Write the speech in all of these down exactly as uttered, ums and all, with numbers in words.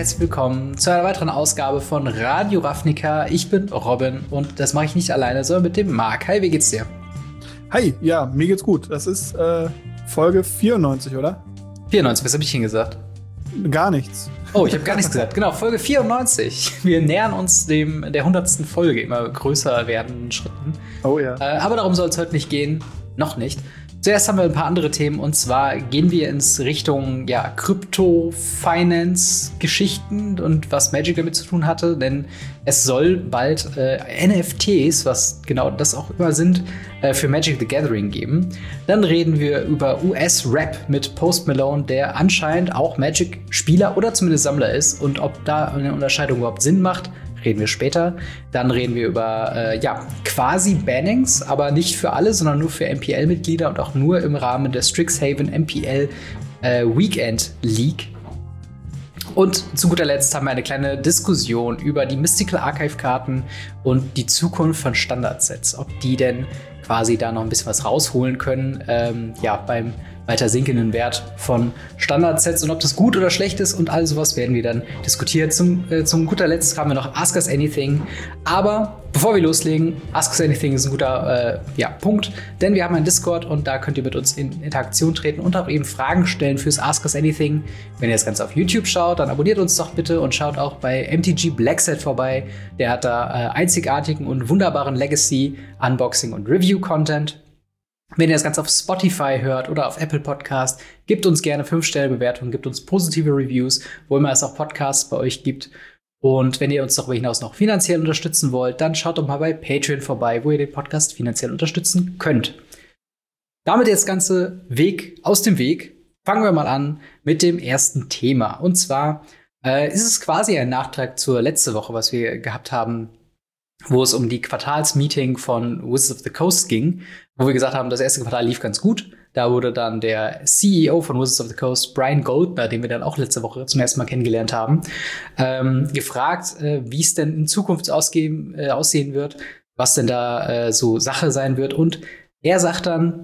herzlich willkommen zu einer weiteren Ausgabe von Radio Ravnica. Ich bin Robin und das mache ich nicht alleine, sondern mit dem Marc. Hi, wie geht's dir? Hi, ja, mir geht's gut. Das ist äh, Folge vierundneunzig, oder? vierundneunzig, was habe ich hingesagt? Gar nichts. Oh, ich habe gar nichts gesagt. Genau, Folge vierundneunzig. Wir nähern uns dem der hundertsten Folge, immer größer werdenden Schritten. Oh ja. Äh, aber darum soll es heute nicht gehen. Noch nicht. Zuerst haben wir ein paar andere Themen und zwar gehen wir ins Richtung ja, Krypto-Finance-Geschichten und was Magic damit zu tun hatte, denn es soll bald äh, N F Ts, was genau das auch immer sind, äh, für Magic the Gathering geben. Dann reden wir über U S-Rap mit Post Malone, der anscheinend auch Magic-Spieler oder zumindest Sammler ist und ob da eine Unterscheidung überhaupt Sinn macht. Reden wir später. Dann reden wir über äh, ja, quasi Bannings, aber nicht für alle, sondern nur für M P L-Mitglieder und auch nur im Rahmen der Strixhaven M P L äh, Weekend League. Und zu guter Letzt haben wir eine kleine Diskussion über die Mystical Archive-Karten und die Zukunft von Standardsets. Ob die denn quasi da noch ein bisschen was rausholen können, ähm, ja, beim weiter sinkenden Wert von Standardsets und ob das gut oder schlecht ist und all sowas werden wir dann diskutieren. Zum, äh, zum guter Letzt haben wir noch Ask Us Anything. Aber bevor wir loslegen, Ask Us Anything ist ein guter äh, ja, Punkt, denn wir haben einen Discord und da könnt ihr mit uns in Interaktion treten und auch eben Fragen stellen fürs Ask Us Anything. Wenn ihr das Ganze auf YouTube schaut, dann abonniert uns doch bitte und schaut auch bei M T G Blackset vorbei. Der hat da äh, einzigartigen und wunderbaren Legacy, Unboxing und Review-Content. Wenn ihr das Ganze auf Spotify hört oder auf Apple Podcast, gebt uns gerne fünf Sterne Bewertungen, gebt uns positive Reviews, wo immer es auch Podcasts bei euch gibt. Und wenn ihr uns darüber hinaus noch finanziell unterstützen wollt, dann schaut doch mal bei Patreon vorbei, wo ihr den Podcast finanziell unterstützen könnt. Damit jetzt ganze Weg aus dem Weg, fangen wir mal an mit dem ersten Thema. Und zwar äh, ist es quasi ein Nachtrag zur letzten Woche, was wir gehabt haben, wo es um die Quartalsmeeting von Wizards of the Coast ging, wo wir gesagt haben, das erste Quartal lief ganz gut. Da wurde dann der C E O von Wizards of the Coast, Brian Goldner, den wir dann auch letzte Woche zum ersten Mal kennengelernt haben, ähm, gefragt, äh, wie es denn in Zukunft ausgehen, äh, aussehen wird, was denn da äh, so Sache sein wird. Und er sagt dann,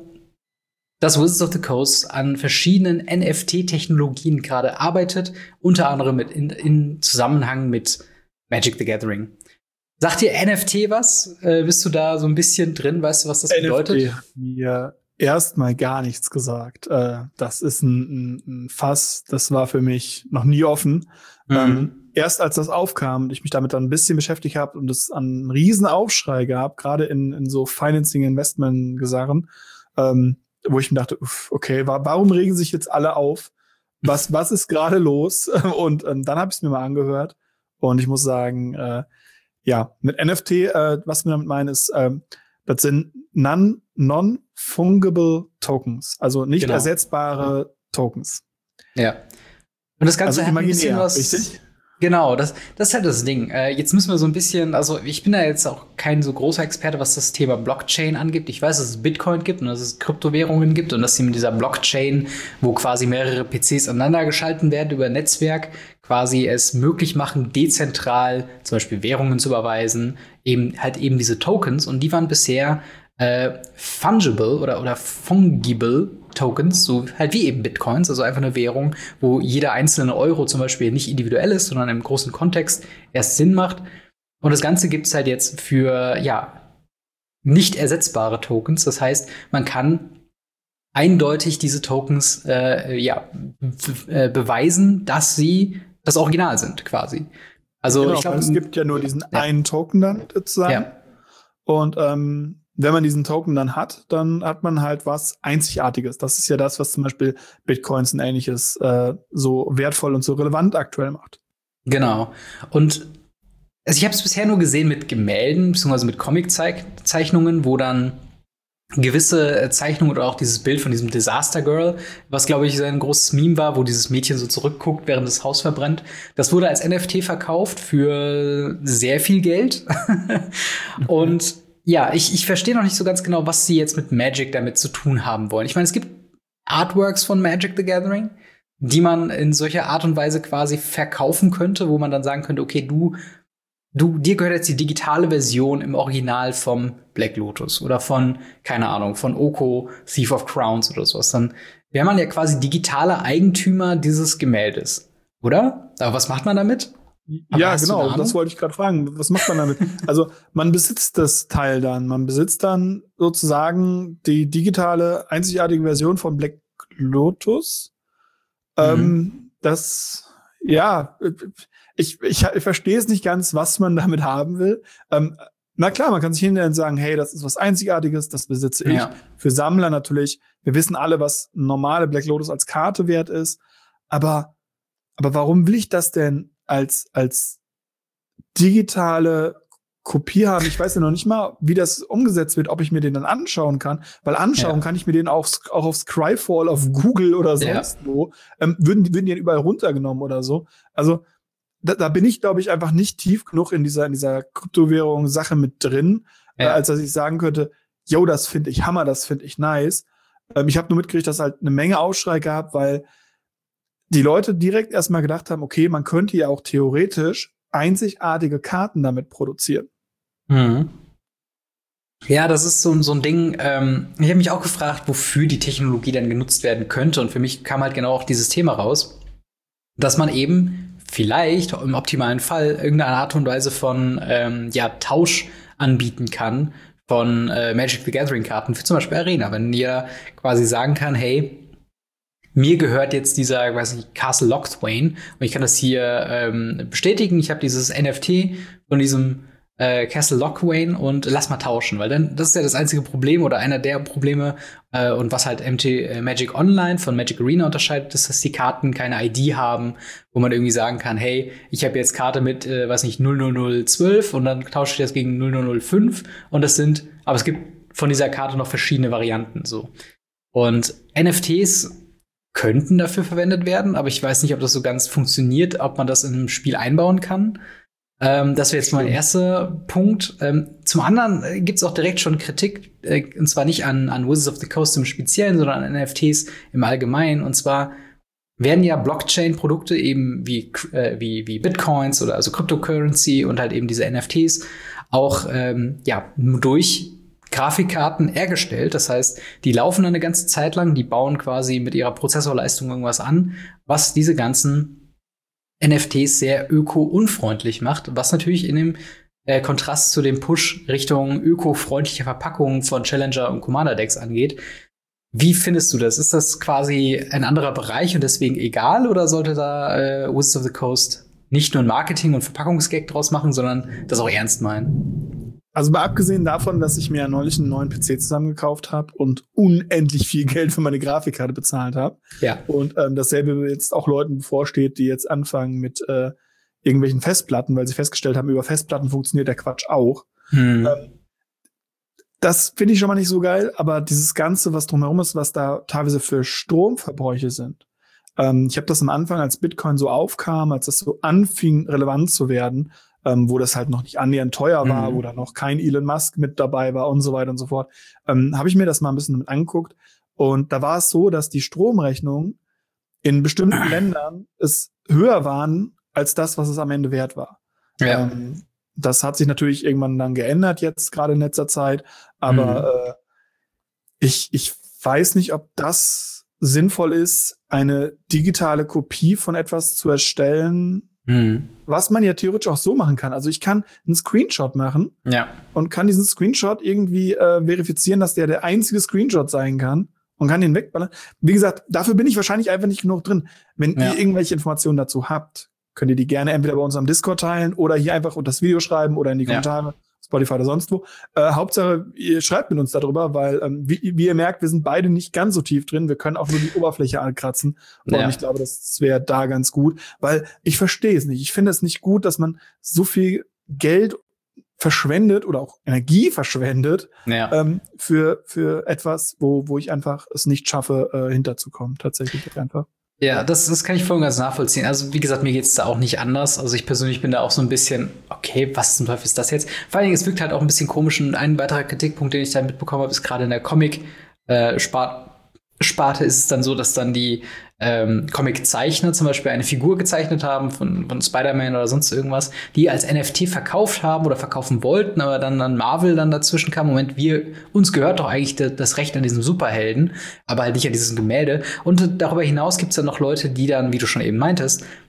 dass Wizards of the Coast an verschiedenen N F T-Technologien gerade arbeitet, unter anderem mit in, in Zusammenhang mit Magic the Gathering. Sagt dir N F T was? Äh, bist du da so ein bisschen drin? Weißt du, was das bedeutet? N F T hat mir erstmal gar nichts gesagt. Äh, das ist ein, ein, ein Fass, das war für mich noch nie offen. Mhm. Ähm, erst als das aufkam und ich mich damit dann ein bisschen beschäftigt habe und es einen riesen Aufschrei gab, gerade in, in so Financing-Investment-Gesarren, ähm, wo ich mir dachte, uff, okay, wa- warum regen sich jetzt alle auf? Was, was ist gerade los? Und ähm, dann habe ich es mir mal angehört und ich muss sagen, äh, ja, mit N F T, äh, was wir damit meinen, ist, ähm, das sind non, non-fungible Tokens, also nicht genau. ersetzbare Tokens. Ja. Und das Ganze also hat ein bisschen was. Richtig? Genau, das, das ist halt das Ding. Äh, jetzt müssen wir so ein bisschen, also ich bin da jetzt auch kein so großer Experte, was das Thema Blockchain angeht. Ich weiß, dass es Bitcoin gibt und dass es Kryptowährungen gibt und dass sie mit dieser Blockchain, wo quasi mehrere P Cs aneinander geschalten werden über ein Netzwerk, quasi es möglich machen, dezentral zum Beispiel Währungen zu überweisen, eben halt eben diese Tokens. Und die waren bisher äh, fungible oder, oder fungible Tokens, so halt wie eben Bitcoins, also einfach eine Währung, wo jeder einzelne Euro zum Beispiel nicht individuell ist, sondern im großen Kontext erst Sinn macht. Und das Ganze gibt es halt jetzt für, ja, nicht ersetzbare Tokens. Das heißt, man kann eindeutig diese Tokens, äh, ja, b- äh, beweisen, dass sie das Original sind, quasi. Also, genau, ich glaube, es gibt ja nur diesen ja. einen Token dann sozusagen. Ja. Und ähm, wenn man diesen Token dann hat, dann hat man halt was Einzigartiges. Das ist ja das, was zum Beispiel Bitcoins und Ähnliches äh, so wertvoll und so relevant aktuell macht. Genau. Und also ich habe es bisher nur gesehen mit Gemälden, beziehungsweise mit Comic-Zeichnungen, wo dann gewisse Zeichnungen oder auch dieses Bild von diesem Disaster Girl, was, glaube ich, ein großes Meme war, wo dieses Mädchen so zurückguckt, während das Haus verbrennt. Das wurde als N F T verkauft für sehr viel Geld. Und ja, ich, ich verstehe noch nicht so ganz genau, was sie jetzt mit Magic damit zu tun haben wollen. Ich meine, es gibt Artworks von Magic the Gathering, die man in solcher Art und Weise quasi verkaufen könnte, wo man dann sagen könnte, okay, du Du, dir gehört jetzt die digitale Version im Original vom Black Lotus oder von, keine Ahnung, von Oko, Thief of Crowns oder sowas. Dann wäre man ja quasi digitaler Eigentümer dieses Gemäldes. oder? Aber was macht man damit? Aber ja, genau, das wollte ich gerade fragen. Was macht man damit? Also man besitzt das Teil dann. Man besitzt dann sozusagen die digitale, einzigartige Version von Black Lotus. Mhm. Ähm, das, ja, ich, ich, ich verstehe es nicht ganz, was man damit haben will. Ähm, na klar, man kann sich hinstellen und sagen, hey, das ist was Einzigartiges, das besitze ich. Ja. Für Sammler natürlich. Wir wissen alle, was normale Black Lotus als Karte wert ist. Aber, aber warum will ich das denn als, als digitale Kopie haben? Ich weiß ja noch nicht mal, wie das umgesetzt wird, ob ich mir den dann anschauen kann, weil anschauen ja. kann ich mir den auch, auch auf Scryfall, auf Google oder sonst ja. wo, ähm, würden, würden die dann überall runtergenommen oder so. Also, da, da bin ich, glaube ich, einfach nicht tief genug in dieser, in dieser Kryptowährung-Sache mit drin, ja. äh, als dass ich sagen könnte, yo, das finde ich Hammer, das finde ich nice. Ähm, ich habe nur mitgekriegt, dass halt eine Menge Aufschrei gab, weil die Leute direkt erstmal gedacht haben, okay, man könnte ja auch theoretisch einzigartige Karten damit produzieren. Mhm. Ja, das ist so, so ein Ding. Ähm, ich habe mich auch gefragt, wofür die Technologie dann genutzt werden könnte. Und für mich kam halt genau auch dieses Thema raus, dass man eben vielleicht im optimalen Fall irgendeine Art und Weise von ähm, ja, Tausch anbieten kann von äh, Magic the Gathering Karten für zum Beispiel Arena. Wenn ihr quasi sagen kann, hey, mir gehört jetzt dieser, weiß nicht, Castle Locthwain und ich kann das hier ähm, bestätigen. Ich habe dieses N F T von diesem äh, Castle Locthwain und lass mal tauschen, weil dann das ist ja das einzige Problem oder einer der Probleme äh, und was halt M T äh, Magic Online von Magic Arena unterscheidet, ist, dass die Karten keine I D haben, wo man irgendwie sagen kann, hey, ich habe jetzt Karte mit, äh, weiß nicht, null null null zwölf und dann tausche ich das gegen null null null fünf und das sind, aber es gibt von dieser Karte noch verschiedene Varianten so. Und N F Ts könnten dafür verwendet werden, aber ich weiß nicht, ob das so ganz funktioniert, ob man das in einem Spiel einbauen kann. Ähm, das wäre jetzt mein erster Punkt. Ähm, zum anderen äh, gibt es auch direkt schon Kritik, äh, und zwar nicht an, an Wizards of the Coast im Speziellen, sondern an N F Ts im Allgemeinen. Und zwar werden ja Blockchain-Produkte eben wie, äh, wie, wie Bitcoins oder also Cryptocurrency und halt eben diese N F Ts auch ähm, ja, durch Grafikkarten hergestellt. Das heißt, die laufen eine ganze Zeit lang, die bauen quasi mit ihrer Prozessorleistung irgendwas an, was diese ganzen N F Ts sehr öko-unfreundlich macht, was natürlich in dem äh, Kontrast zu dem Push Richtung öko-freundliche Verpackungen von Challenger und Commander-Decks angeht. Wie findest du das? Ist das quasi ein anderer Bereich und deswegen egal, oder sollte da äh, Wizards of the Coast nicht nur ein Marketing- und Verpackungsgag draus machen, sondern das auch ernst meinen? Also mal abgesehen davon, dass ich mir neulich einen neuen P C zusammengekauft habe und unendlich viel Geld für meine Grafikkarte bezahlt habe. Ja. Und ähm, dasselbe jetzt auch Leuten bevorsteht, die jetzt anfangen mit äh, irgendwelchen Festplatten, weil sie festgestellt haben, über Festplatten funktioniert der Quatsch auch. Hm. Ähm, das finde ich schon mal nicht so geil, aber dieses Ganze, was drumherum ist, was da teilweise für Stromverbräuche sind. Ähm, ich habe das am Anfang, als Bitcoin so aufkam, als das so anfing, relevant zu werden, Ähm, wo das halt noch nicht annähernd teuer war, mhm. wo da noch kein Elon Musk mit dabei war und so weiter und so fort, ähm, habe ich mir das mal ein bisschen mit angeguckt. Und da war es so, dass die Stromrechnungen in bestimmten Ländern es höher waren als das, was es am Ende wert war. Ja. Ähm, das hat sich natürlich irgendwann dann geändert, jetzt gerade in letzter Zeit. Aber mhm. äh, ich, ich weiß nicht, ob das sinnvoll ist, eine digitale Kopie von etwas zu erstellen, Mhm. was man ja theoretisch auch so machen kann. Also ich kann einen Screenshot machen ja. und kann diesen Screenshot irgendwie äh, verifizieren, dass der der einzige Screenshot sein kann und kann den wegballern. Wie gesagt, dafür bin ich wahrscheinlich einfach nicht genug drin. Wenn ja. ihr irgendwelche Informationen dazu habt, könnt ihr die gerne entweder bei uns am Discord teilen oder hier einfach unter das Video schreiben oder in die Kommentare, ja. Spotify oder sonst wo. Äh, Hauptsache, ihr schreibt mit uns darüber, weil, ähm, wie, wie ihr merkt, wir sind beide nicht ganz so tief drin. Wir können auch nur die Oberfläche ankratzen. Ja. Und ich glaube, das wäre da ganz gut, weil ich verstehe es nicht. Ich finde es nicht gut, dass man so viel Geld verschwendet oder auch Energie verschwendet ja. ähm, für, für etwas, wo, wo ich einfach es nicht schaffe, äh, hinterzukommen. Tatsächlich einfach. Ja, das, das kann ich voll und ganz nachvollziehen. Also, wie gesagt, mir geht's da auch nicht anders. Also, ich persönlich bin da auch so ein bisschen, okay, was zum Teufel ist das jetzt? Vor allen Dingen, es wirkt halt auch ein bisschen komisch. Und ein weiterer Kritikpunkt, den ich da mitbekommen habe, ist gerade in der Comic-Sparte Sparte ist es dann so, dass dann die ähm, Comic-Zeichner zum Beispiel eine Figur gezeichnet haben von, von Spider-Man oder sonst irgendwas, die als N F T verkauft haben oder verkaufen wollten, aber dann, dann Marvel dann dazwischen kam. Moment, wir, uns gehört doch eigentlich de, das Recht an diesen Superhelden, aber halt nicht an dieses Gemälde. Und darüber hinaus gibt's dann noch Leute, die dann, wie du schon eben meintest,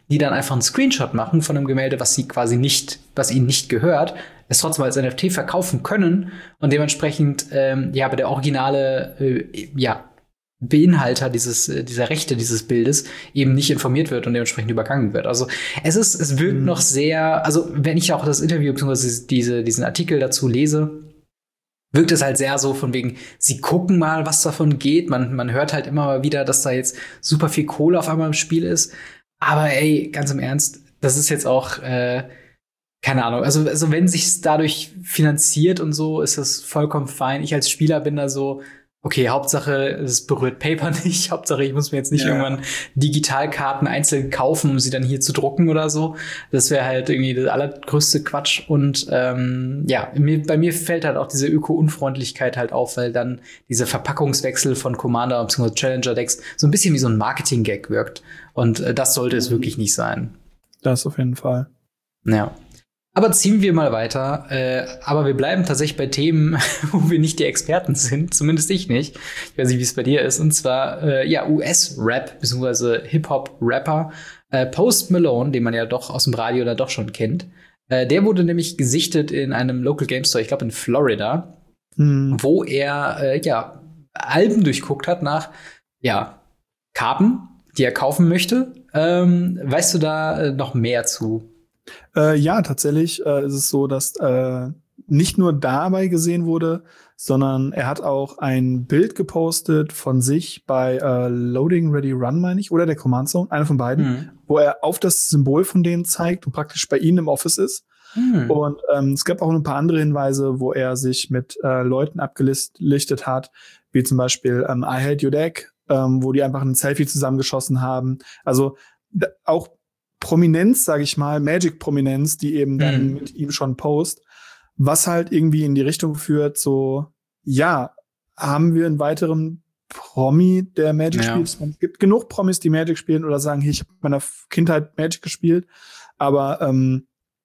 die dann einfach einen Screenshot machen von einem Gemälde, was sie quasi nicht, was ihnen nicht gehört, es trotzdem als N F T verkaufen können und dementsprechend ähm, ja, aber der originale äh, ja, Beinhalter dieses, äh, dieser Rechte dieses Bildes eben nicht informiert wird und dementsprechend übergangen wird. Also es ist, es wirkt mhm. noch sehr, also wenn ich auch das Interview bzw. diese, diesen Artikel dazu lese, wirkt es halt sehr so von wegen, sie gucken mal, was davon geht. Man, man hört halt immer mal wieder, dass da jetzt super viel Kohle auf einmal im Spiel ist. Aber ey, ganz im Ernst, das ist jetzt auch, äh, keine Ahnung, also, also wenn sich's dadurch finanziert und so, ist das vollkommen fein. Ich als Spieler bin da so, okay, Hauptsache, es berührt Paper nicht. Hauptsache, ich muss mir jetzt nicht ja. irgendwann Digitalkarten einzeln kaufen, um sie dann hier zu drucken oder so. Das wäre halt irgendwie der allergrößte Quatsch. Und ähm, ja, mir, bei mir fällt halt auch diese Öko-Unfreundlichkeit halt auf, weil dann dieser Verpackungswechsel von Commander bzw. Challenger-Decks so ein bisschen wie so ein Marketing-Gag wirkt. Und äh, das sollte es wirklich nicht sein. Das auf jeden Fall. Ja. Aber ziehen wir mal weiter. Äh, aber wir bleiben tatsächlich bei Themen, wo wir nicht die Experten sind. Zumindest ich nicht. Ich weiß nicht, wie es bei dir ist. Und zwar äh, ja U S-Rap bzw. Hip-Hop-Rapper äh, Post Malone, den man ja doch aus dem Radio da doch schon kennt. Äh, der wurde nämlich gesichtet in einem Local Game Store, ich glaube in Florida, hm. wo er äh, ja Alben durchguckt hat nach ja Karten, die er kaufen möchte. Ähm, weißt du da äh, noch mehr zu? Äh, ja, tatsächlich äh, ist es so, dass äh, nicht nur dabei gesehen wurde, sondern er hat auch ein Bild gepostet von sich bei äh, Loading Ready Run, meine ich, oder der Command Zone, einer von beiden, mhm. wo er auf das Symbol von denen zeigt und praktisch bei ihnen im Office ist. Mhm. Und ähm, es gab auch ein paar andere Hinweise, wo er sich mit äh, Leuten abgelichtet hat, wie zum Beispiel ähm, I Hate Your Deck, ähm, wo die einfach ein Selfie zusammengeschossen haben. Also d- auch Prominenz, sage ich mal, Magic-Prominenz, die eben dann mhm. mit ihm schon post, was halt irgendwie in die Richtung führt, so, ja, haben wir einen weiteren Promi, der Magic ja. spielt? Es gibt genug Promis, die Magic spielen oder sagen, hey, ich habe in meiner Kindheit Magic gespielt, aber ähm,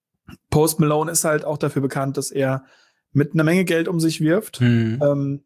Post Malone ist halt auch dafür bekannt, dass er mit einer Menge Geld um sich wirft. Mhm. Ähm,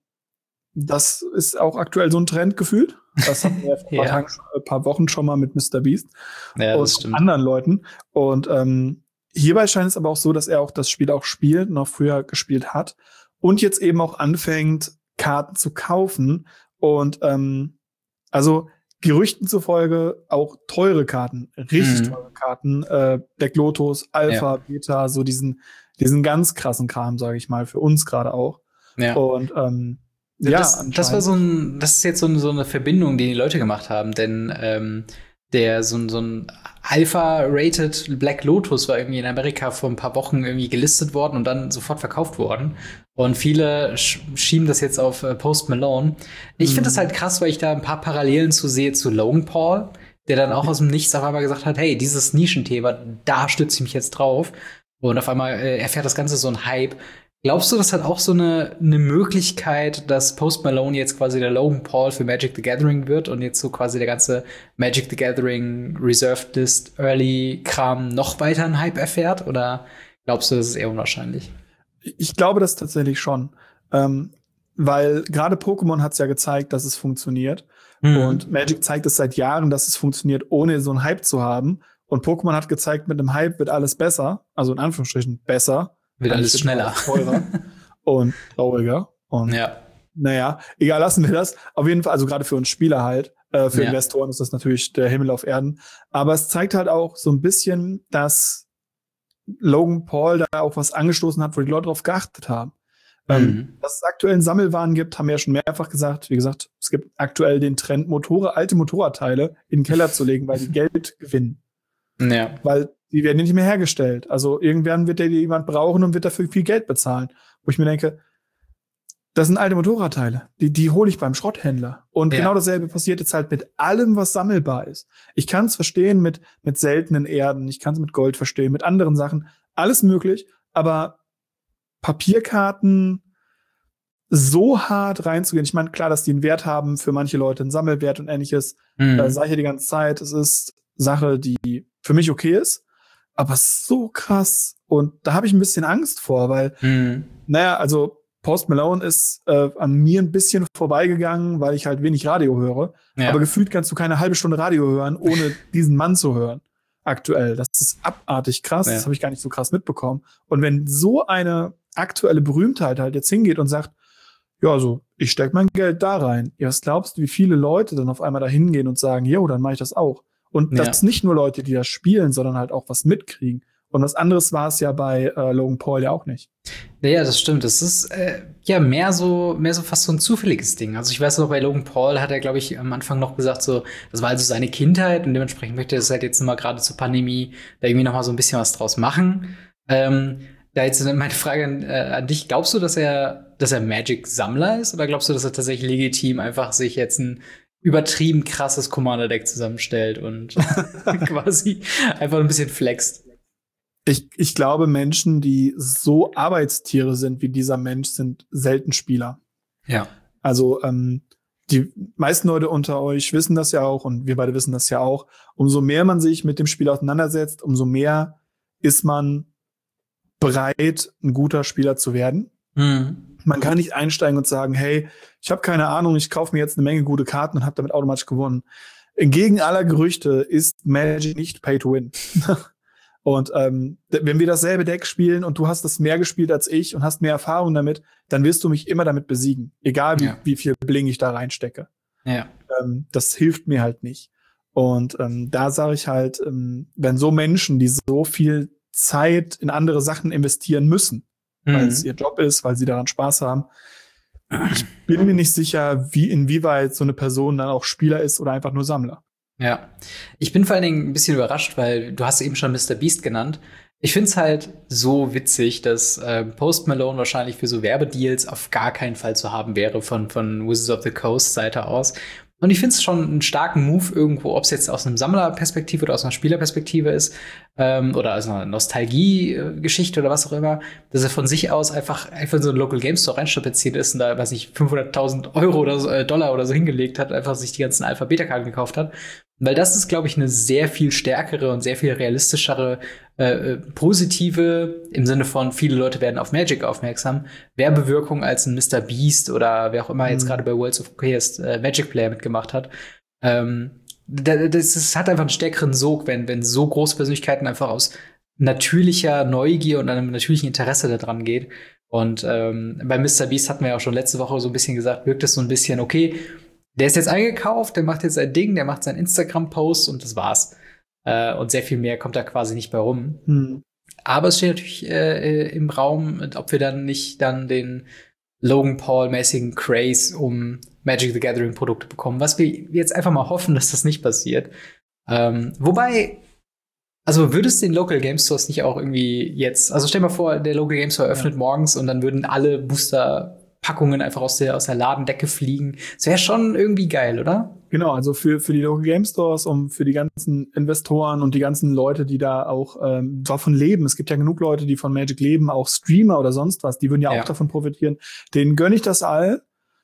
das ist auch aktuell so ein Trend gefühlt. Das hatten wir vor ein paar, ja. Tagen, ein paar Wochen schon mal mit Mister Beast ja, und anderen Leuten. Und ähm, hierbei scheint es aber auch so, dass er auch das Spiel auch spielt, noch früher gespielt hat und jetzt eben auch anfängt, Karten zu kaufen. Und ähm, also Gerüchten zufolge auch teure Karten, richtig mhm. teure Karten, äh, Deck Lotus, Alpha, ja. Beta, so diesen diesen ganz krassen Kram, sage ich mal, für uns gerade auch. Ja. Und ähm, Ja, das, das war so ein, das ist jetzt so, ein, so eine Verbindung, die die Leute gemacht haben, denn ähm, der so ein, so ein Alpha-rated Black Lotus war irgendwie in Amerika vor ein paar Wochen irgendwie gelistet worden und dann sofort verkauft worden. Und viele sch- schieben das jetzt auf äh, Post Malone. Ich mhm. finde das halt krass, weil ich da ein paar Parallelen zu sehe zu Logan Paul, der dann auch aus dem Nichts auf einmal gesagt hat, hey, dieses Nischenthema, da stütze ich mich jetzt drauf. Und auf einmal äh, erfährt das Ganze so ein Hype. Glaubst du, das hat auch so eine, eine Möglichkeit, dass Post Malone jetzt quasi der Logan Paul für Magic the Gathering wird und jetzt so quasi der ganze Magic the Gathering Reserved List Early Kram noch weiter einen Hype erfährt? Oder glaubst du, das ist eher unwahrscheinlich? Ich glaube das tatsächlich schon. Ähm, weil gerade Pokémon hat es ja gezeigt, dass es funktioniert. Mhm. Und Magic zeigt es seit Jahren, dass es funktioniert, ohne so einen Hype zu haben. Und Pokémon hat gezeigt, mit einem Hype wird alles besser. Also in Anführungsstrichen besser. Wird alles schneller. Teurer und trauriger. Und ja. Naja, egal, lassen wir das. Auf jeden Fall, also gerade für uns Spieler halt, äh, für ja. Investoren ist das natürlich der Himmel auf Erden. Aber es zeigt halt auch so ein bisschen, dass Logan Paul da auch was angestoßen hat, wo die Leute drauf geachtet haben. Mhm. Ähm, dass es aktuell einen Sammelwahn gibt, haben wir ja schon mehrfach gesagt. Wie gesagt, es gibt aktuell den Trend, Motorrad, alte Motorradteile in den Keller zu legen, weil die Geld gewinnen. Ja. Weil die werden nicht mehr hergestellt. Also irgendwann wird der jemand brauchen und wird dafür viel Geld bezahlen. Wo ich mir denke, das sind alte Motorradteile. Die, die hole ich beim Schrotthändler. Und ja. genau dasselbe passiert jetzt halt mit allem, was sammelbar ist. Ich kann es verstehen mit, mit seltenen Erden. Ich kann es mit Gold verstehen, mit anderen Sachen. Alles möglich. Aber Papierkarten so hart reinzugehen. Ich meine, klar, dass die einen Wert haben, für manche Leute einen Sammelwert und ähnliches. Mhm. Äh, sage ich ja die ganze Zeit. Es ist Sache, die für mich okay ist. Aber so krass. Und da habe ich ein bisschen Angst vor, weil, mhm. naja, also Post Malone ist äh, an mir ein bisschen vorbeigegangen, weil ich halt wenig Radio höre. Ja. Aber gefühlt kannst du keine halbe Stunde Radio hören, ohne diesen Mann zu hören. aktuell. Das ist abartig krass. Ja. Das habe ich gar nicht so krass mitbekommen. Und wenn so eine aktuelle Berühmtheit halt jetzt hingeht und sagt, ja, also ich stecke mein Geld da rein. Ja, was glaubst du, wie viele Leute dann auf einmal da hingehen und sagen, jo, dann mache ich das auch. Und Ja. das ist nicht nur Leute, die das spielen, sondern halt auch was mitkriegen. Und was anderes war es ja bei äh, Logan Paul ja auch nicht. Ja, das stimmt. Das ist äh, ja mehr so, mehr so fast so ein zufälliges Ding. Also ich weiß noch, bei Logan Paul hat er, glaube ich, am Anfang noch gesagt, so, das war also seine Kindheit und dementsprechend möchte er das halt jetzt mal gerade zur Pandemie da irgendwie noch mal so ein bisschen was draus machen. Ähm, da jetzt meine Frage an, äh, an dich: Glaubst du, dass er, dass er Magic-Sammler ist, oder glaubst du, dass er tatsächlich legitim einfach sich jetzt ein übertrieben krasses Commander-Deck zusammenstellt und quasi einfach ein bisschen flext? Ich, ich glaube, Menschen, die so Arbeitstiere sind wie dieser Mensch, sind selten Spieler. Ja. Also ähm, die meisten Leute unter euch wissen das ja auch und wir beide wissen das ja auch. Umso mehr man sich mit dem Spiel auseinandersetzt, umso mehr ist man bereit, ein guter Spieler zu werden. Mhm. Man kann nicht einsteigen und sagen, hey, ich habe keine Ahnung, ich kaufe mir jetzt eine Menge gute Karten und habe damit automatisch gewonnen. Entgegen aller Gerüchte ist Magic nicht Pay to Win. Und ähm, wenn wir dasselbe Deck spielen und du hast das mehr gespielt als ich und hast mehr Erfahrung damit, dann wirst du mich immer damit besiegen. Egal, wie, Ja. wie viel Bling ich da reinstecke. Ja. Ähm, das hilft mir halt nicht. Und ähm, da sage ich halt, ähm, wenn so Menschen, die so viel Zeit in andere Sachen investieren müssen, Mhm. weil es ihr Job ist, weil sie daran Spaß haben, ich bin mir nicht sicher, wie inwieweit so eine Person dann auch Spieler ist oder einfach nur Sammler. Ja, ich bin vor allen Dingen ein bisschen überrascht, weil du hast eben schon Mister Beast genannt. Ich find's halt so witzig, dass äh, Post Malone wahrscheinlich für so Werbedeals auf gar keinen Fall zu haben wäre von, von Wizards of the Coast Seite aus. Und ich find's schon einen starken Move irgendwo, ob es jetzt aus einem Sammlerperspektive oder aus einer Spielerperspektive ist, ähm, oder aus einer Nostalgie-Geschichte oder was auch immer, dass er von sich aus einfach, einfach in so einen Local Game Store reinstrapaziert ist und da, weiß nicht, fünfhunderttausend Euro oder so, äh, Dollar oder so hingelegt hat, einfach sich die ganzen Alpha-Beta-Karten gekauft hat. Weil das ist, glaube ich, eine sehr viel stärkere und sehr viel realistischere, äh, positive, im Sinne von viele Leute werden auf Magic aufmerksam, Werbewirkung als ein Mister Beast oder wer auch immer jetzt Mhm. gerade bei Worlds of Chaos äh, Magic Player mitgemacht hat. Ähm, da- das, das hat einfach einen stärkeren Sog, wenn, wenn so große Persönlichkeiten einfach aus natürlicher Neugier und einem natürlichen Interesse da dran geht. Und ähm, bei Mister Beast hatten wir ja auch schon letzte Woche so ein bisschen gesagt, wirkt es so ein bisschen, okay, der ist jetzt eingekauft, der macht jetzt sein Ding, der macht seinen Instagram-Post und das war's. Äh, und sehr viel mehr kommt da quasi nicht bei rum. Hm. Aber es steht natürlich äh, im Raum, ob wir dann nicht dann den Logan Paul-mäßigen Craze um Magic the Gathering-Produkte bekommen, was wir jetzt einfach mal hoffen, dass das nicht passiert. Ähm, wobei, also würde es den Local Game Stores nicht auch irgendwie jetzt, also stell dir mal vor, der Local Game Store öffnet Ja. morgens und dann würden alle Booster-Packungen einfach aus der, aus der Ladendecke fliegen. Das wäre schon irgendwie geil, oder? Genau, also für, für die Local Game Stores und für die ganzen Investoren und die ganzen Leute, die da auch ähm, davon leben. Es gibt ja genug Leute, die von Magic leben, auch Streamer oder sonst was, die würden ja, Ja. auch davon profitieren. Denen gönne ich das all.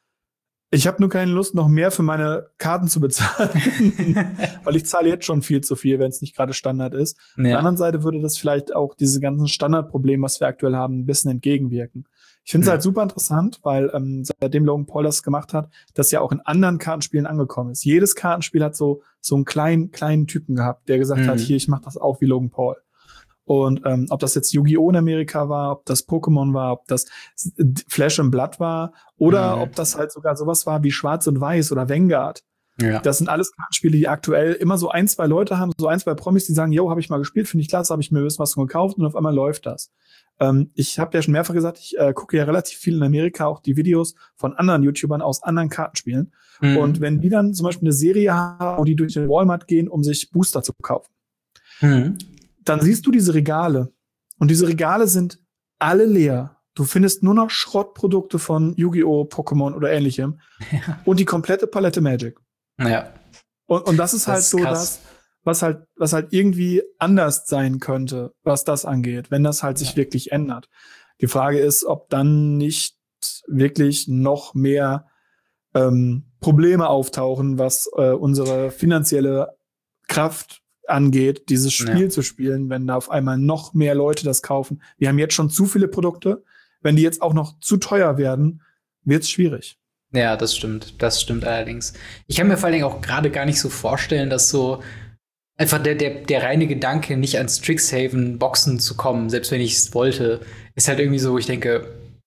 Ich habe nur keine Lust, noch mehr für meine Karten zu bezahlen, weil ich zahle jetzt schon viel zu viel, wenn es nicht gerade Standard ist. Auf der anderen Seite würde das vielleicht auch diese ganzen Standardprobleme, was wir aktuell haben, ein bisschen entgegenwirken. Ich finde es Hm. halt super interessant, weil ähm, seitdem Logan Paul das gemacht hat, das ja auch in anderen Kartenspielen angekommen ist. Jedes Kartenspiel hat so so einen kleinen kleinen Typen gehabt, der gesagt Mhm. hat, hier, ich mache das auch wie Logan Paul. Und ähm, ob das jetzt Yu-Gi-Oh! In Amerika war, ob das Pokémon war, ob das Flash and Blood war oder Mhm. ob das halt sogar sowas war wie Schwarz und Weiß oder Vanguard. Ja. Das sind alles Kartenspiele, die aktuell immer so ein, zwei Leute haben, so ein, zwei Promis, die sagen, yo, habe ich mal gespielt, finde ich klasse, habe ich mir ein bisschen was von gekauft und auf einmal läuft das. Ähm, ich habe ja schon mehrfach gesagt, ich äh, gucke ja relativ viel in Amerika auch die Videos von anderen YouTubern aus anderen Kartenspielen. Mhm. Und wenn die dann zum Beispiel eine Serie haben, wo die durch den Walmart gehen, um sich Booster zu kaufen, Mhm. dann siehst du diese Regale. Und diese Regale sind alle leer. Du findest nur noch Schrottprodukte von Yu-Gi-Oh!, Pokémon oder ähnlichem. Ja. Und die komplette Palette Magic. Ja. Und, und das ist Das halt ist so krass. das, was halt, was halt irgendwie anders sein könnte, was das angeht, wenn das halt sich Ja. wirklich ändert. Die Frage ist, ob dann nicht wirklich noch mehr ähm, Probleme auftauchen, was äh, unsere finanzielle Kraft angeht, dieses Spiel Ja. zu spielen, wenn da auf einmal noch mehr Leute das kaufen. Wir haben jetzt schon zu viele Produkte. Wenn die jetzt auch noch zu teuer werden, wird's schwierig. Ja, das stimmt. Das stimmt allerdings. Ich kann mir vor allen Dingen auch gerade gar nicht so vorstellen, dass so einfach der, der, der reine Gedanke, nicht ans Strixhaven-Boxen zu kommen, selbst wenn ich es wollte, ist halt irgendwie so, wo ich denke,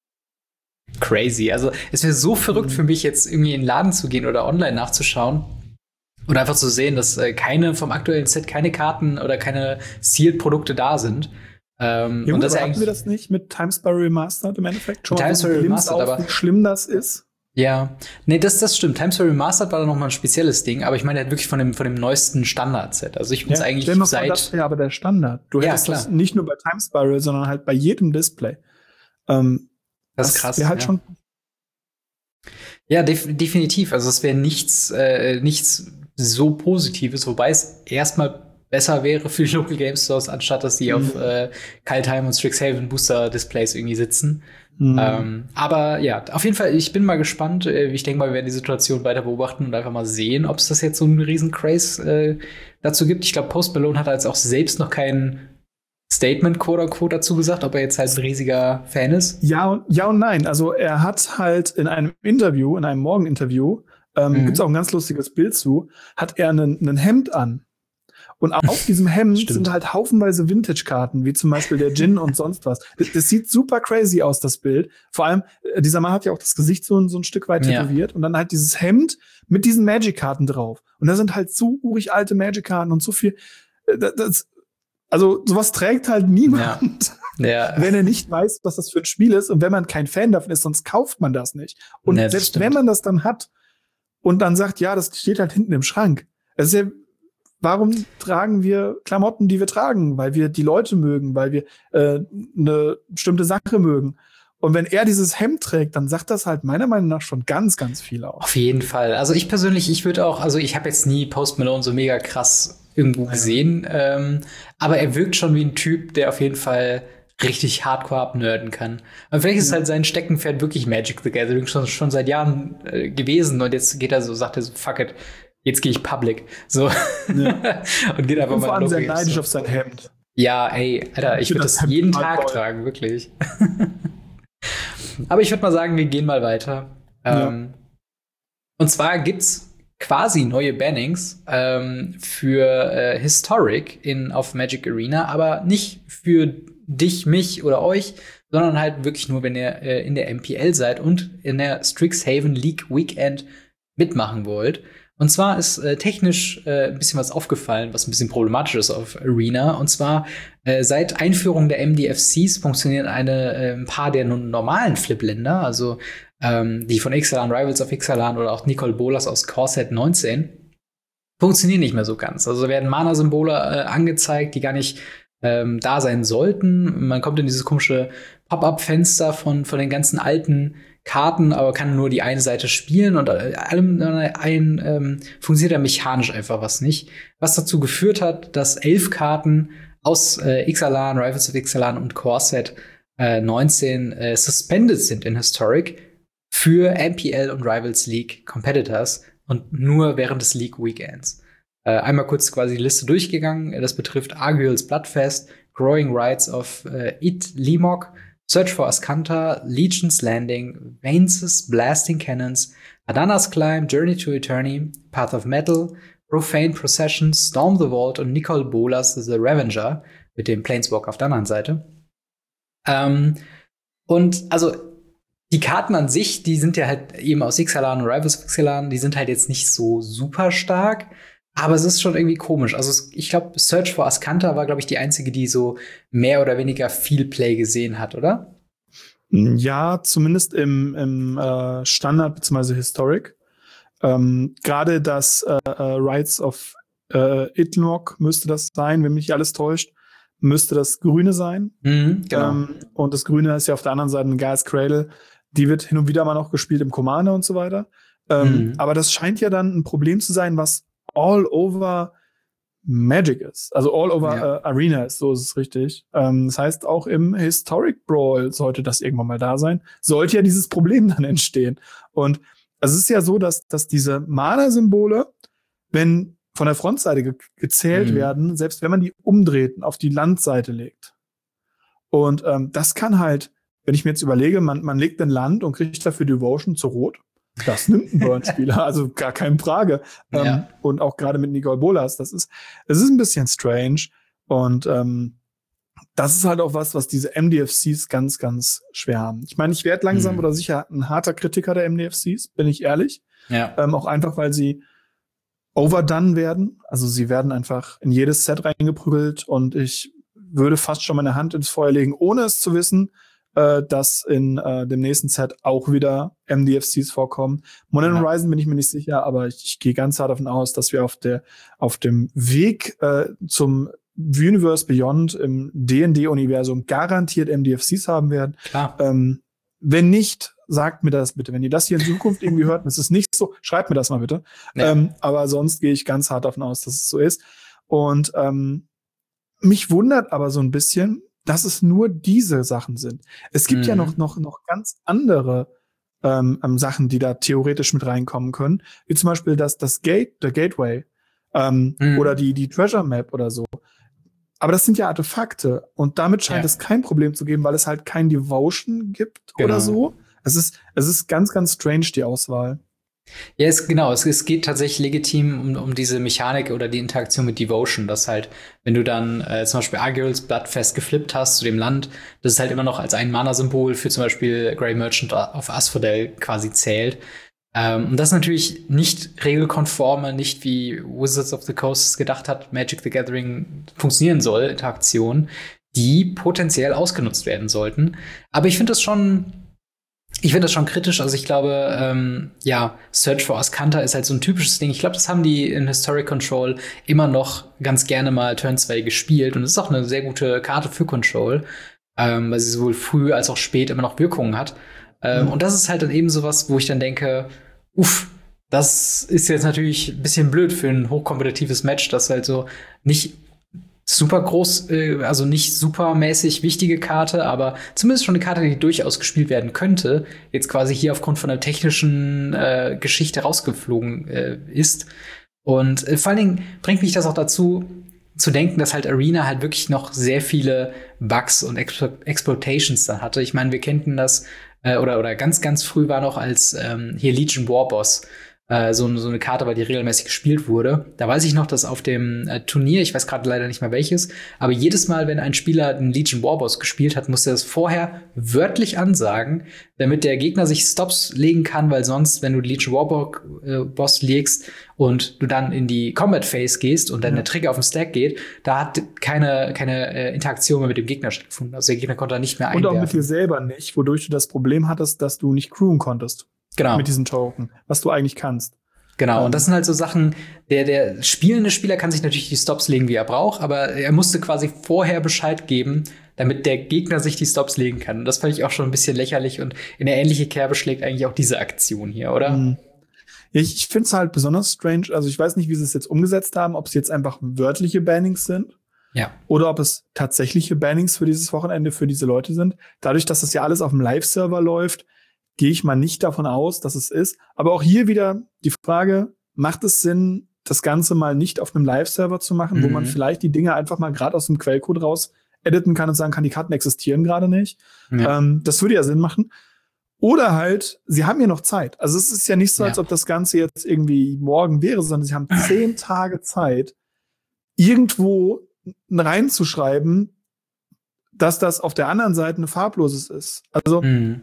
crazy. Also es wäre so verrückt für mich, jetzt irgendwie in den Laden zu gehen oder online nachzuschauen und einfach zu sehen, dass äh, keine vom aktuellen Set, keine Karten oder keine Sealed-Produkte da sind. Ähm, ja, und gut, das aber eigentlich hatten wir das nicht mit Timesparrow Remastered im Endeffekt schon? Timesparrow Remastered, auf, aber wie schlimm das ist. Ja, nee, das, das stimmt. Timesparrow Remastered war dann noch mal ein spezielles Ding, aber ich meine halt wirklich von dem, von dem neuesten Standard-Set. Also ich muss ja, eigentlich vor, seit das wäre aber der Standard. Du ja, hättest klar. das nicht nur bei Timesparrow, sondern halt bei jedem Display. Ähm, das, das ist krass. Halt ja. schon ja, def definitiv. Also es wäre nichts, äh, nichts so Positives, wobei es erstmal besser wäre für die Local Game Stores, anstatt dass die mhm. auf äh, Kaldheim und Strixhaven Booster Displays irgendwie sitzen. Mhm. Ähm, aber ja, auf jeden Fall, ich bin mal gespannt. Ich denke mal, wir werden die Situation weiter beobachten und einfach mal sehen, ob es das jetzt so einen riesen Craze äh, dazu gibt. Ich glaube, Post Malone hat jetzt auch selbst noch kein Statement, quote unquote, dazu gesagt, ob er jetzt halt ein riesiger Fan ist. Ja und, ja und nein. Also er hat halt in einem Interview, in einem Morgeninterview, ähm, mhm. gibt's auch ein ganz lustiges Bild zu, hat er ein Hemd an. Und auf diesem Hemd sind halt haufenweise Vintage-Karten, wie zum Beispiel der Djinn und sonst was. Das, das sieht super crazy aus, das Bild. Vor allem, dieser Mann hat ja auch das Gesicht so, so ein Stück weit tätowiert. Ja. Und dann halt dieses Hemd mit diesen Magic-Karten drauf. Und da sind halt so urig alte Magic-Karten und so viel. Das, das, also sowas trägt halt niemand, ja. Ja. wenn er nicht weiß, was das für ein Spiel ist. Und wenn man kein Fan davon ist, sonst kauft man das nicht. Und ja, selbst stimmt. wenn man das dann hat und dann sagt, ja, das steht halt hinten im Schrank. Das ist ja Warum tragen wir Klamotten, die wir tragen? Weil wir die Leute mögen, weil wir äh, eine bestimmte Sache mögen. Und wenn er dieses Hemd trägt, dann sagt das halt meiner Meinung nach schon ganz, ganz viel aus. Auf jeden Fall. Also ich persönlich, ich würde auch, also ich habe jetzt nie Post Malone so mega krass irgendwo gesehen, ja. ähm, aber er wirkt schon wie ein Typ, der auf jeden Fall richtig hardcore abnerden kann. Und vielleicht ist ja. halt sein Steckenpferd wirklich Magic the Gathering schon, schon seit Jahren äh, gewesen und jetzt geht er so, sagt er so, fuck it. Jetzt gehe ich public. So. Ja. Und geht einfach ich bin mal vor allem sehr neidisch so. auf sein Hemd. Ja, ey, Alter, ich, ich würde das, das jeden Tag voll. tragen, wirklich. Aber ich würde mal sagen, wir gehen mal weiter. Ja. Ähm, und zwar gibt's quasi neue Bannings ähm, für äh, Historic in, auf Magic Arena, aber nicht für dich, mich oder euch, sondern halt wirklich nur, wenn ihr äh, in der M P L seid und in der Strixhaven League Weekend mitmachen wollt. Und zwar ist äh, technisch äh, ein bisschen was aufgefallen, was ein bisschen problematisch ist auf Arena. Und zwar äh, seit Einführung der M D F Cs funktionieren eine, äh, ein paar der normalen Flip-Länder, also ähm, die von Ixalan Rivals of Ixalan oder auch Nicole Bolas aus Core Set neunzehn, funktionieren nicht mehr so ganz. Also werden Mana-Symbole äh, angezeigt, die gar nicht ähm, da sein sollten. Man kommt in dieses komische Pop-up-Fenster von, von den ganzen alten Karten, aber kann nur die eine Seite spielen und allem ein ähm, funktioniert da mechanisch einfach was nicht. Was dazu geführt hat, dass elf Karten aus äh, Ixalan, Rivals of Ixalan und Core Set äh, neunzehn äh, suspended sind in Historic für M P L und Rivals League Competitors und nur während des League Weekends. Äh, einmal kurz quasi die Liste durchgegangen. Das betrifft Arguel's Bloodfest, Growing Rights of äh, It Limok, Search for Azcanta, Legion's Landing, Vayne's Blasting Cannons, Adana's Climb, Journey to Eternity, Path of Metal, Profane Procession, Storm the Vault und Nicole Bolas The Revenger mit dem Planeswalker auf der anderen Seite. Ähm, und also die Karten an sich, die sind ja halt eben aus Ixalan und Rivals of Ixalan, die sind halt jetzt nicht so super stark. Aber es ist schon irgendwie komisch. Also ich glaube, Search for Azcanta war, glaube ich, die einzige, die so mehr oder weniger viel Play gesehen hat, oder? Ja, zumindest im, im äh, Standard bzw. Historic. Ähm, Gerade das äh, Rights of äh, Itlmok müsste das sein, wenn mich nicht alles täuscht, müsste das Grüne sein. Mhm, genau. Ähm, und das Grüne ist ja auf der anderen Seite ein Gas Cradle. Die wird hin und wieder mal noch gespielt im Commander und so weiter. Ähm, mhm. Aber das scheint ja dann ein Problem zu sein, was all over Magic ist. Also all over ja. äh, Arena ist, so ist es richtig. Ähm, das heißt, auch im Historic Brawl sollte das irgendwann mal da sein. Sollte ja dieses Problem dann entstehen. Und also es ist ja so, dass, dass diese Mana-Symbole, wenn von der Frontseite ge- gezählt mhm. werden, selbst wenn man die umdreht und auf die Landseite legt. Und ähm, das kann halt, wenn ich mir jetzt überlege, man, man legt ein Land und kriegt dafür Devotion zu Rot. Das nimmt ein Burn-Spieler, also gar keine Frage. Ja. Ähm, und auch gerade mit Nicol Bolas, das ist, es ist ein bisschen strange. Und ähm, das ist halt auch was, was diese M D F Cs ganz, ganz schwer haben. Ich meine, ich werde langsam Mhm. oder sicher ein harter Kritiker der M D F Cs, bin ich ehrlich. Ja. Ähm, auch einfach, weil sie overdone werden. Also sie werden einfach in jedes Set reingeprügelt und ich würde fast schon meine Hand ins Feuer legen, ohne es zu wissen, äh, dass in äh, dem nächsten Set auch wieder M D F Cs vorkommen. Modern Ja. Horizon bin ich mir nicht sicher, aber ich, ich gehe ganz hart davon aus, dass wir auf der auf dem Weg äh, zum Universe Beyond im D und D-Universum garantiert M D F Cs haben werden. Klar. Ähm, wenn nicht, sagt mir das bitte. Wenn ihr das hier in Zukunft irgendwie hört und es ist nicht so, schreibt mir das mal bitte. Ja. Ähm, aber sonst gehe ich ganz hart davon aus, dass es so ist. Und ähm, mich wundert aber so ein bisschen, dass es nur diese Sachen sind. Es gibt Mhm. ja noch, noch, noch ganz andere ähm, ähm, Sachen, die da theoretisch mit reinkommen können. Wie zum Beispiel das, das Gate, der Gateway ähm, Mhm. oder die, die Treasure Map oder so. Aber das sind ja Artefakte und damit scheint Ja. es kein Problem zu geben, weil es halt kein Devotion gibt Genau. oder so. Es ist, es ist ganz, ganz strange, die Auswahl. Ja, es, genau, es, es geht tatsächlich legitim um, um diese Mechanik oder die Interaktion mit Devotion, dass halt, wenn du dann äh, zum Beispiel Arguel's Bloodfest geflippt hast zu dem Land, das ist halt immer noch als ein Mana-Symbol für zum Beispiel Grey Merchant of Asphodel quasi zählt. Ähm, und das ist natürlich nicht regelkonforme, nicht wie Wizards of the Coast gedacht hat, Magic the Gathering funktionieren soll, Interaktionen, die potenziell ausgenutzt werden sollten. Aber ich finde das schon Ich finde das schon kritisch. Also ich glaube, ähm, ja, Search for Azcanta ist halt so ein typisches Ding. Ich glaube, das haben die in Historic Control immer noch ganz gerne mal Turn zwei gespielt. Und es ist auch eine sehr gute Karte für Control, ähm, weil sie sowohl früh als auch spät immer noch Wirkungen hat. Ähm, Mhm. Und das ist halt dann eben sowas, wo ich dann denke, uff, das ist jetzt natürlich ein bisschen blöd für ein hochkompetitives Match, das halt so nicht super groß, äh, also nicht supermäßig wichtige Karte, aber zumindest schon eine Karte, die durchaus gespielt werden könnte, jetzt quasi hier aufgrund von einer technischen äh, Geschichte rausgeflogen äh, ist. Und äh, vor allen Dingen bringt mich das auch dazu, zu denken, dass halt Arena halt wirklich noch sehr viele Bugs und Explo Exploitations dann hatte. Ich meine, wir kennten das, äh, oder, oder ganz, ganz früh war noch als ähm, hier Legion Warboss, äh, so, so eine Karte, weil die regelmäßig gespielt wurde. Da weiß ich noch, dass auf dem äh, Turnier, ich weiß gerade leider nicht mehr welches, aber jedes Mal, wenn ein Spieler den Legion Warboss gespielt hat, musste er das vorher wörtlich ansagen, damit der Gegner sich Stops legen kann, weil sonst, wenn du Legion Warboss äh, legst und du dann in die Combat Phase gehst und dann Ja. der Trigger auf den Stack geht, da hat keine, keine äh, Interaktion mehr mit dem Gegner stattgefunden. Also der Gegner konnte da nicht mehr Und einwerfen. auch mit dir selber nicht, wodurch du das Problem hattest, dass du nicht crewen konntest. Genau. Mit diesen Token, was du eigentlich kannst. Genau, Ähm. und das sind halt so Sachen, der, der spielende Spieler kann sich natürlich die Stops legen, wie er braucht, aber er musste quasi vorher Bescheid geben, damit der Gegner sich die Stops legen kann. Und das fand ich auch schon ein bisschen lächerlich und in eine ähnliche Kerbe schlägt eigentlich auch diese Aktion hier, oder? Mhm. Ich, ich finde es halt besonders strange. Also ich weiß nicht, wie sie es jetzt umgesetzt haben, ob es jetzt einfach wörtliche Bannings sind Ja. oder ob es tatsächliche Bannings für dieses Wochenende für diese Leute sind. Dadurch, dass das ja alles auf dem Live-Server läuft, gehe ich mal nicht davon aus, dass es ist. Aber auch hier wieder die Frage, macht es Sinn, das Ganze mal nicht auf einem Live-Server zu machen, Mhm. wo man vielleicht die Dinge einfach mal gerade aus dem Quellcode raus editen kann und sagen kann, die Karten existieren gerade nicht. Ja. Ähm, das würde ja Sinn machen. Oder halt, sie haben ja noch Zeit. Also es ist ja nicht so, Ja. als ob das Ganze jetzt irgendwie morgen wäre, sondern sie haben zehn Tage Zeit, irgendwo reinzuschreiben, dass das auf der anderen Seite eine farbloses ist. Also Mhm.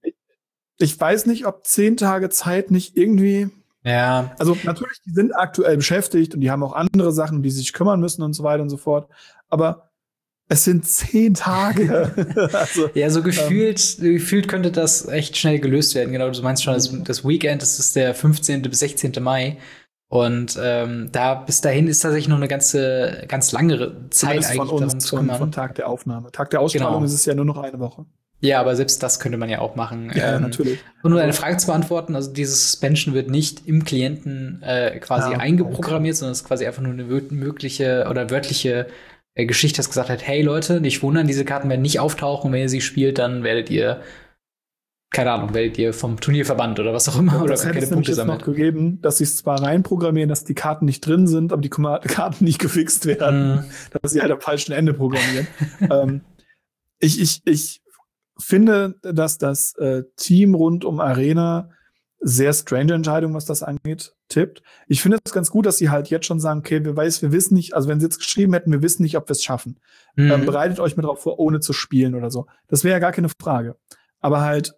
ich weiß nicht, ob zehn Tage Zeit nicht irgendwie. Ja. Also natürlich, die sind aktuell beschäftigt und die haben auch andere Sachen, die sich kümmern müssen und so weiter und so fort. Aber es sind zehn Tage. also, Ja, so gefühlt, ähm, gefühlt könnte das echt schnell gelöst werden. Genau, du meinst schon, das, das Weekend, das ist der fünfzehnten bis sechzehnten Mai. Und ähm, da bis dahin ist tatsächlich noch eine ganze, ganz lange Zeit von eigentlich uns, darum zu von, kümmern. von Tag der Aufnahme. Tag der Ausstrahlung Genau. ist es ja nur noch eine Woche. Ja, aber selbst das könnte man ja auch machen. Ja, ähm, natürlich. Und um eine Frage zu beantworten, also dieses Suspension wird nicht im Klienten äh, quasi Ja, eingeprogrammiert, sondern es ist quasi einfach nur eine wö- mögliche oder wörtliche äh, Geschichte, das gesagt hat, hey Leute, nicht wundern, diese Karten werden nicht auftauchen, wenn ihr sie spielt, dann werdet ihr, keine Ahnung, werdet ihr vom Turnier verbannt oder was auch immer, Ja, oder das hätte keine es nämlich Punkte jetzt noch sammelt. gegeben, dass sie es zwar reinprogrammieren, dass die Karten nicht drin sind, aber die Kuma- Karten nicht gefixt werden, Mhm. dass sie halt am falschen Ende programmieren. ähm, ich, ich, ich finde, dass das äh, Team rund um Arena sehr strange Entscheidung, was das angeht, tippt. Ich finde es ganz gut, dass sie halt jetzt schon sagen, okay, wir weiß, wir wissen nicht, also wenn sie jetzt geschrieben hätten, wir wissen nicht, ob wir es schaffen. Mhm. Ähm, bereitet euch mit drauf vor, ohne zu spielen oder so. Das wäre ja gar keine Frage. Aber halt,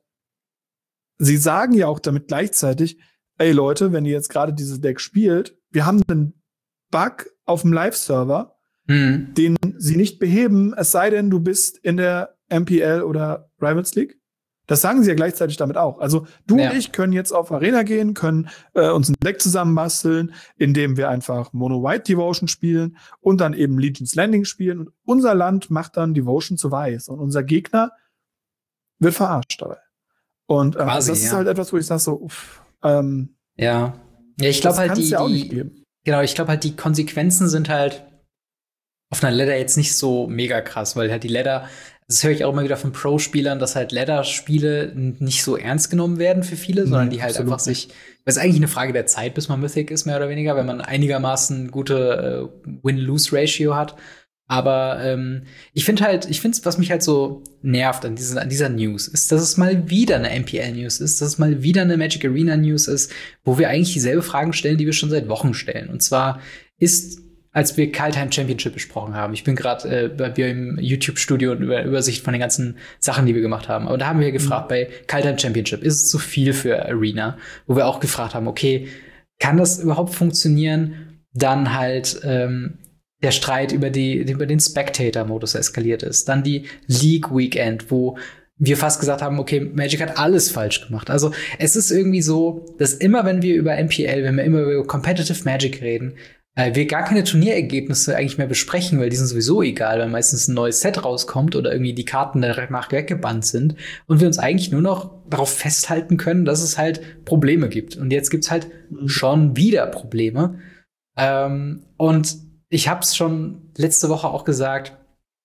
sie sagen ja auch damit gleichzeitig, ey Leute, wenn ihr jetzt gerade dieses Deck spielt, wir haben einen Bug auf dem Live-Server, mhm. den sie nicht beheben, es sei denn, du bist in der M P L oder Rivals League. Das sagen sie ja gleichzeitig damit auch. Also du ja. und ich können jetzt auf Arena gehen, können äh, uns ein Deck zusammenbasteln, indem wir einfach Mono-White Devotion spielen und dann eben Legion's Landing spielen. Und unser Land macht dann Devotion zu Weiß. Und unser Gegner wird verarscht dabei. Und äh, Quasi, das ist ja. halt etwas, wo ich sage so, uff, ähm, ja. Ja, ich glaube halt die, ja auch die nicht geben. Genau, ich glaube halt die Konsequenzen sind halt auf einer Ladder jetzt nicht so mega krass, weil halt die Ladder, das höre ich auch immer wieder von Pro-Spielern, dass halt Ladder-Spiele nicht so ernst genommen werden für viele, nee, sondern die halt einfach sich, das ist eigentlich eine Frage der Zeit, bis man Mythic ist, mehr oder weniger, wenn man einigermaßen gute äh, Win-Lose-Ratio hat. Aber ähm, ich finde halt, ich finde, was mich halt so nervt an, diesen, an dieser News, ist, dass es mal wieder eine M P L-News ist, dass es mal wieder eine Magic Arena-News ist, wo wir eigentlich dieselbe Fragen stellen, die wir schon seit Wochen stellen. Und zwar ist, als wir Kaldheim Championship besprochen haben, ich bin gerade äh, bei mir im YouTube-Studio und über Übersicht von den ganzen Sachen, die wir gemacht haben. Aber da haben wir gefragt, mhm. bei Kaldheim Championship, ist es zu viel für Arena? Wo wir auch gefragt haben, okay, kann das überhaupt funktionieren? Dann halt ähm, der Streit über die über den Spectator-Modus eskaliert ist. Dann die League-Weekend, wo wir fast gesagt haben, okay, Magic hat alles falsch gemacht. Also es ist irgendwie so, dass immer, wenn wir über M P L, wenn wir immer über Competitive Magic reden, äh, wir gar keine Turnierergebnisse eigentlich mehr besprechen, weil die sind sowieso egal, weil meistens ein neues Set rauskommt oder irgendwie die Karten danach weggebannt sind und wir uns eigentlich nur noch darauf festhalten können, dass es halt Probleme gibt. Und jetzt gibt's halt schon wieder Probleme. Ähm, und ich habe es schon letzte Woche auch gesagt,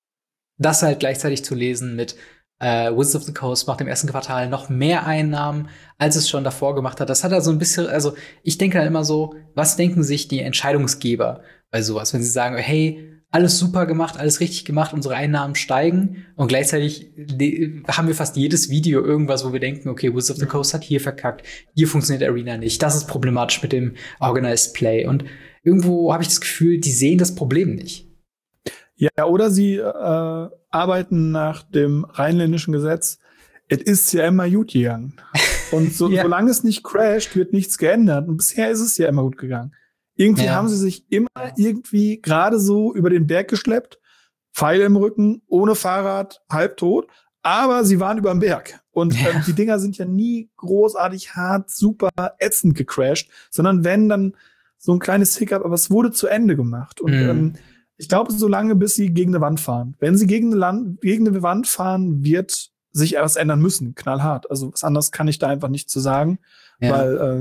das halt gleichzeitig zu lesen mit äh, Wizards of the Coast macht im ersten Quartal noch mehr Einnahmen, als es schon davor gemacht hat. Das hat er so ein bisschen, also ich denke dann immer so, was denken sich die Entscheidungsgeber bei sowas, wenn sie sagen, hey, alles super gemacht, alles richtig gemacht, unsere Einnahmen steigen und gleichzeitig haben wir fast jedes Video irgendwas, wo wir denken, okay, Wizards of the Coast hat hier verkackt, hier funktioniert Arena nicht, das ist problematisch mit dem Organized Play und irgendwo habe ich das Gefühl, die sehen das Problem nicht. Ja, oder sie äh, arbeiten nach dem rheinländischen Gesetz, es ist ja immer gut gegangen. Und so, ja. solange es nicht crasht, wird nichts geändert. Und bisher ist es ja immer gut gegangen. Irgendwie ja. haben sie sich immer irgendwie gerade so über den Berg geschleppt, Pfeile im Rücken, ohne Fahrrad, halbtot, aber sie waren über dem Berg. Und ja. ähm, die Dinger sind ja nie großartig hart, super ätzend gecrashed, sondern wenn, dann so ein kleines Hiccup, aber es wurde zu Ende gemacht. Und mhm. ähm, ich glaube, so lange, bis sie gegen eine Wand fahren. Wenn sie gegen eine, Land, gegen eine Wand fahren, wird sich etwas ändern müssen, knallhart. Also was anderes kann ich da einfach nicht zu sagen, ja. weil äh,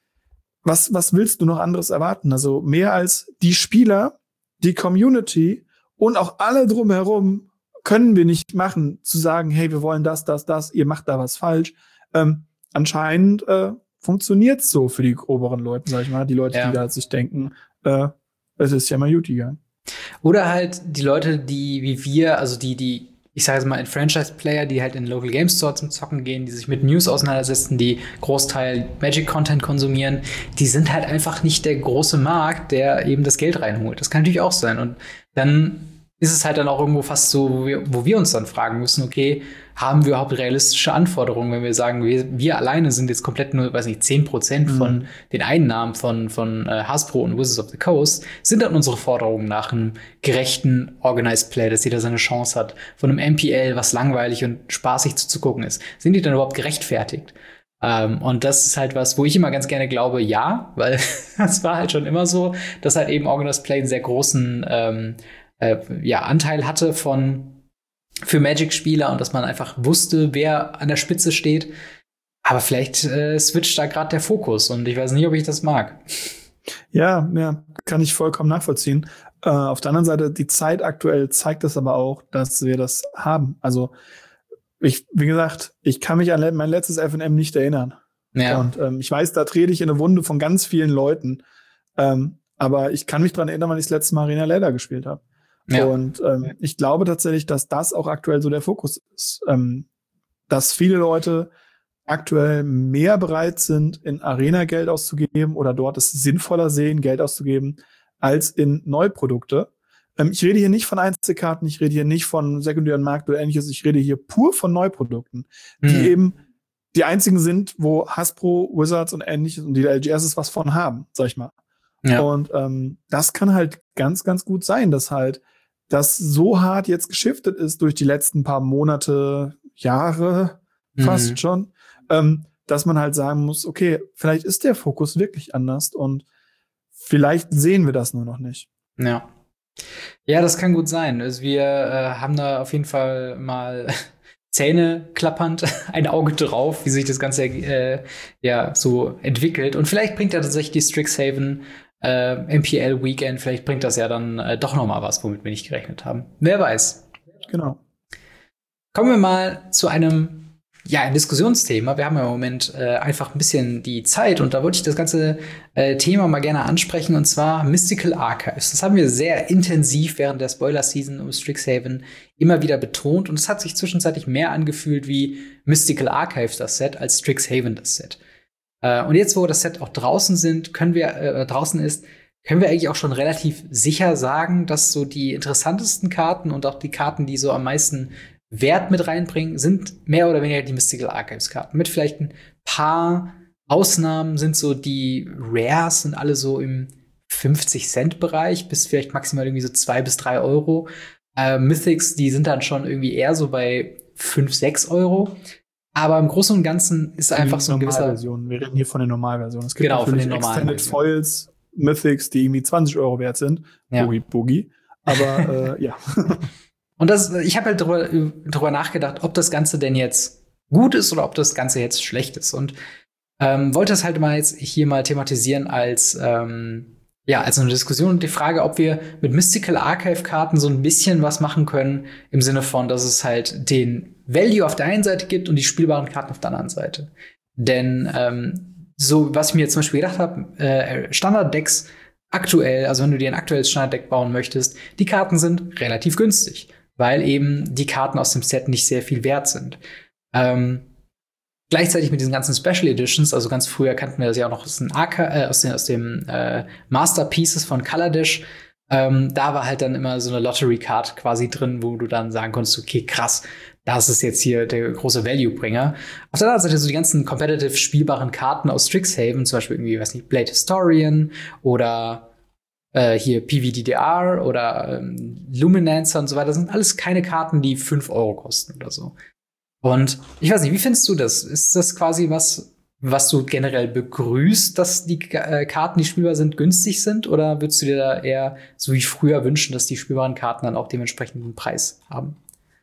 was was willst du noch anderes erwarten? Also mehr als die Spieler, die Community und auch alle drumherum können wir nicht machen, zu sagen, hey, wir wollen das, das, das, ihr macht da was falsch. Ähm, anscheinend äh, funktioniert's so für die oberen Leute, sag ich mal, die Leute, ja. die da sich denken, äh, es ist ja mal gut gegangen. Oder halt die Leute, die wie wir, also die, die, ich sage jetzt mal, Franchise-Player, die halt in Local Game Store zum Zocken gehen, die sich mit News auseinandersetzen, die Großteil Magic-Content konsumieren, die sind halt einfach nicht der große Markt, der eben das Geld reinholt. Das kann natürlich auch sein. Und dann ist es halt dann auch irgendwo fast so, wo wir, wo wir uns dann fragen müssen, okay, haben wir überhaupt realistische Anforderungen, wenn wir sagen, wir, wir alleine sind jetzt komplett nur, weiß nicht, zehn Prozent mhm. von den Einnahmen von, von äh, Hasbro und Wizards of the Coast, sind dann unsere Forderungen nach einem gerechten Organized Play, dass jeder seine Chance hat, von einem M P L, was langweilig und spaßig zuzugucken ist, sind die dann überhaupt gerechtfertigt? Ähm, und das ist halt was, wo ich immer ganz gerne glaube, ja, weil das war halt schon immer so, dass halt eben Organized Play einen sehr großen ähm, äh, ja, Anteil hatte von für Magic-Spieler und dass man einfach wusste, wer an der Spitze steht. Aber vielleicht äh, switcht da gerade der Fokus und ich weiß nicht, ob ich das mag. Ja, ja, kann ich vollkommen nachvollziehen. Äh, auf der anderen Seite, die Zeit aktuell zeigt es aber auch, dass wir das haben. Also, ich, wie gesagt, ich kann mich an mein letztes F N M nicht erinnern. Ja. Und ähm, ich weiß, da trete ich in eine Wunde von ganz vielen Leuten. Ähm, aber ich kann mich dran erinnern, wann ich das letzte Mal Arena Ladder gespielt habe. Ja. Und ähm, ich glaube tatsächlich, dass das auch aktuell so der Fokus ist. Ähm, dass viele Leute aktuell mehr bereit sind, in Arena Geld auszugeben oder dort es sinnvoller sehen, Geld auszugeben, als in Neuprodukte. Ähm, ich rede hier nicht von Einzelkarten, ich rede hier nicht von sekundären Markt oder ähnliches, ich rede hier pur von Neuprodukten, die Mhm. eben die einzigen sind, wo Hasbro, Wizards und ähnliches und die L G S was von haben, sag ich mal. Ja. Und ähm, das kann halt ganz, ganz gut sein, dass halt das so hart jetzt geschiftet ist durch die letzten paar Monate, Jahre fast Mhm. schon, ähm, dass man halt sagen muss, okay, vielleicht ist der Fokus wirklich anders und vielleicht sehen wir das nur noch nicht. Ja. Ja, das kann gut sein. Also wir äh, haben da auf jeden Fall mal Zähne klappernd ein Auge drauf, wie sich das Ganze äh, ja so entwickelt. Und vielleicht bringt ja tatsächlich die Strixhaven äh, M P L Weekend, vielleicht bringt das ja dann äh, doch noch mal was, womit wir nicht gerechnet haben. Wer weiß. Genau. Kommen wir mal zu einem ja, ein Diskussionsthema. Wir haben ja im Moment äh, einfach ein bisschen die Zeit und da wollte ich das ganze äh, Thema mal gerne ansprechen und zwar Mystical Archives. Das haben wir sehr intensiv während der Spoiler-Season um Strixhaven immer wieder betont und es hat sich zwischenzeitlich mehr angefühlt wie Mystical Archives das Set als Strixhaven das Set. Äh, und jetzt, wo das Set auch draußen sind, können wir äh, draußen ist, können wir eigentlich auch schon relativ sicher sagen, dass so die interessantesten Karten und auch die Karten, die so am meisten Wert mit reinbringen, sind mehr oder weniger die Mystical Archives Karten. Mit vielleicht ein paar Ausnahmen sind so die Rares sind alle so im fünfzig Cent Bereich bis vielleicht maximal irgendwie so zwei bis drei Euro. Äh, Mythics, die sind dann schon irgendwie eher so bei fünf, sechs Euro. Aber im Großen und Ganzen ist einfach so ein gewisser Normalversion. Wir reden hier von den Normalversionen. Es gibt Genau, von natürlich den normalen Extended Versionen. Foils, Mythics, die irgendwie zwanzig Euro wert sind. Ja. Boogie, Boogie. Aber äh, ja. Und das, ich habe halt drüber, drüber nachgedacht, ob das Ganze denn jetzt gut ist oder ob das Ganze jetzt schlecht ist. Und ähm, wollte das halt mal jetzt hier mal thematisieren als ähm, ja als eine Diskussion und die Frage, ob wir mit Mystical Archive Karten so ein bisschen was machen können im Sinne von, dass es halt den Value auf der einen Seite gibt und die spielbaren Karten auf der anderen Seite. Denn ähm, so was ich mir jetzt zum Beispiel gedacht habe, äh, Standard-Decks aktuell, also wenn du dir ein aktuelles Standard-Deck bauen möchtest, die Karten sind relativ günstig, weil eben die Karten aus dem Set nicht sehr viel wert sind. Ähm, gleichzeitig mit diesen ganzen Special Editions, also ganz früher kannten wir das ja auch noch aus, den Arca äh, aus, den, aus dem äh, Masterpieces von Kaladesh. Ähm, da war halt dann immer so eine Lottery-Card quasi drin, wo du dann sagen konntest, okay, krass, das ist jetzt hier der große Value-Bringer. Auf der anderen Seite so die ganzen competitive spielbaren Karten aus Strixhaven, zum Beispiel irgendwie, weiß nicht, Blade Historian oder Äh, hier P V D D R oder ähm, Luminancer und so weiter, das sind alles keine Karten, die fünf Euro kosten oder so. Und ich weiß nicht, wie findest du das? Ist das quasi was, was du generell begrüßt, dass die äh, Karten, die spielbar sind, günstig sind? Oder würdest du dir da eher so wie früher wünschen, dass die spielbaren Karten dann auch dementsprechend einen Preis haben?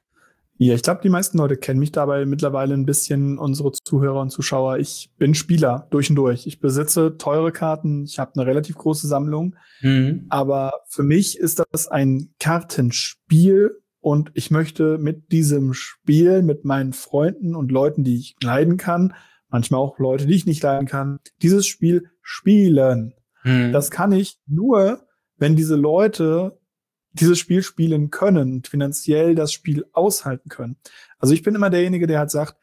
Ja, ich glaube, die meisten Leute kennen mich dabei mittlerweile ein bisschen, unsere Zuhörer und Zuschauer. Ich bin Spieler durch und durch. Ich besitze teure Karten, ich habe eine relativ große Sammlung. Mhm. Aber für mich ist das ein Kartenspiel und ich möchte mit diesem Spiel, mit meinen Freunden und Leuten, die ich leiden kann, manchmal auch Leute, die ich nicht leiden kann, dieses Spiel spielen. Mhm. Das kann ich nur, wenn diese Leute dieses Spiel spielen können und finanziell das Spiel aushalten können. Also ich bin immer derjenige, der halt sagt,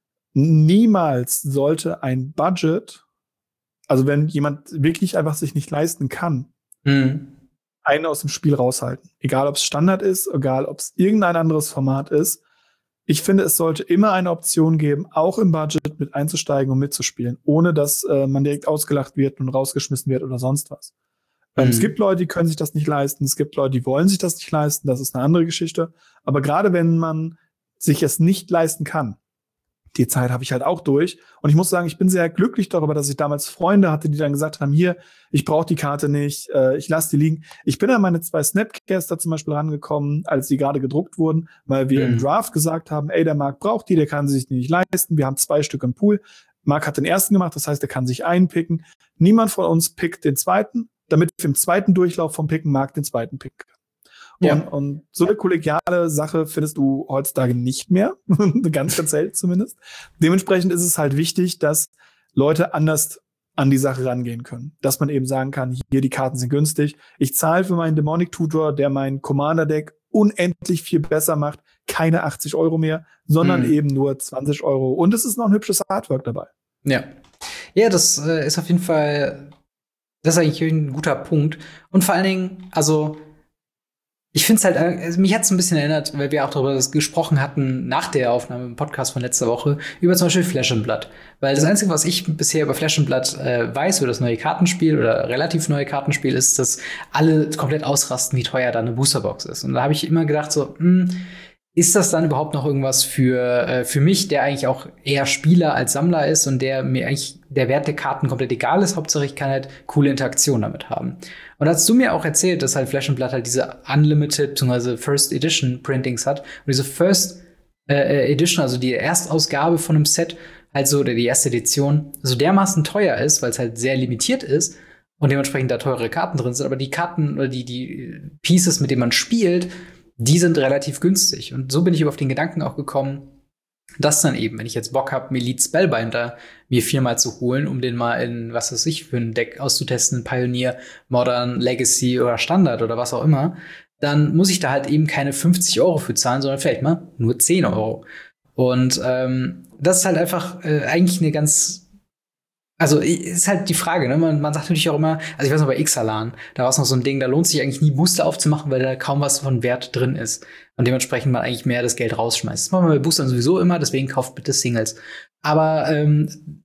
niemals sollte ein Budget, also wenn jemand wirklich einfach sich nicht leisten kann, Mhm. einen aus dem Spiel raushalten. Egal, ob es Standard ist, egal, ob es irgendein anderes Format ist. Ich finde, es sollte immer eine Option geben, auch im Budget mit einzusteigen und mitzuspielen, ohne dass äh, man direkt ausgelacht wird und rausgeschmissen wird oder sonst was. Ähm, Mhm. Es gibt Leute, die können sich das nicht leisten. Es gibt Leute, die wollen sich das nicht leisten. Das ist eine andere Geschichte. Aber gerade wenn man sich es nicht leisten kann, die Zeit habe ich halt auch durch. Und ich muss sagen, ich bin sehr glücklich darüber, dass ich damals Freunde hatte, die dann gesagt haben, hier, ich brauche die Karte nicht, äh, ich lasse die liegen. Ich bin an meine zwei Snapcaster zum Beispiel rangekommen, als die gerade gedruckt wurden, weil wir Mhm. im Draft gesagt haben, ey, der Marc braucht die, der kann sie sich nicht leisten. Wir haben zwei Stück im Pool. Marc hat den ersten gemacht, das heißt, er kann sich einen picken. Niemand von uns pickt den zweiten, damit wir im zweiten Durchlauf vom Picken Marc den zweiten picken. Und, Ja. und so eine kollegiale Sache findest du heutzutage nicht mehr. Ganz, ganz selten zumindest. Dementsprechend ist es halt wichtig, dass Leute anders an die Sache rangehen können. Dass man eben sagen kann, hier, die Karten sind günstig. Ich zahle für meinen Demonic Tutor, der mein Commander-Deck unendlich viel besser macht, keine achtzig Euro mehr, sondern Mhm. eben nur zwanzig Euro. Und es ist noch ein hübsches Artwork dabei. Ja. Ja, das äh, ist auf jeden Fall, das ist eigentlich ein guter Punkt. Und vor allen Dingen, also, ich finde es halt, äh, also mich hat es ein bisschen erinnert, weil wir auch darüber gesprochen hatten, nach der Aufnahme im Podcast von letzter Woche, über zum Beispiel Flesh and Blood. Weil das Einzige, was ich bisher über Flesh and Blood äh, weiß, über das neue Kartenspiel oder relativ neue Kartenspiel, ist, dass alle komplett ausrasten, wie teuer da eine Boosterbox ist. Und da habe ich immer gedacht, so, mh, ist das dann überhaupt noch irgendwas für, äh, für mich, der eigentlich auch eher Spieler als Sammler ist und der mir eigentlich der Wert der Karten komplett egal ist? Hauptsache, ich kann halt coole Interaktion damit haben. Und hast du mir auch erzählt, dass halt Flesh and Blood halt diese Unlimited bzw. First Edition Printings hat und diese First äh, Edition, also die Erstausgabe von einem Set, halt so, oder die erste Edition, so dermaßen teuer ist, weil es halt sehr limitiert ist und dementsprechend da teure Karten drin sind, aber die Karten oder die, die Pieces, mit denen man spielt, die sind relativ günstig. Und so bin ich auf den Gedanken auch gekommen, dass dann eben, wenn ich jetzt Bock habe, Elite Spellbinder mir viermal zu holen, um den mal in, was weiß ich, für ein Deck auszutesten, Pioneer, Modern, Legacy oder Standard oder was auch immer, dann muss ich da halt eben keine fünfzig Euro für zahlen, sondern vielleicht mal nur zehn Euro. Und ähm, das ist halt einfach äh, eigentlich eine ganz Also ist halt die Frage, ne? Man, man sagt natürlich auch immer, also ich weiß noch bei Ixalan, da war es noch so ein Ding, da lohnt sich eigentlich nie Booster aufzumachen, weil da kaum was von Wert drin ist. Und dementsprechend man eigentlich mehr das Geld rausschmeißt. Das machen wir bei Boostern sowieso immer, deswegen kauft bitte Singles. Aber ähm,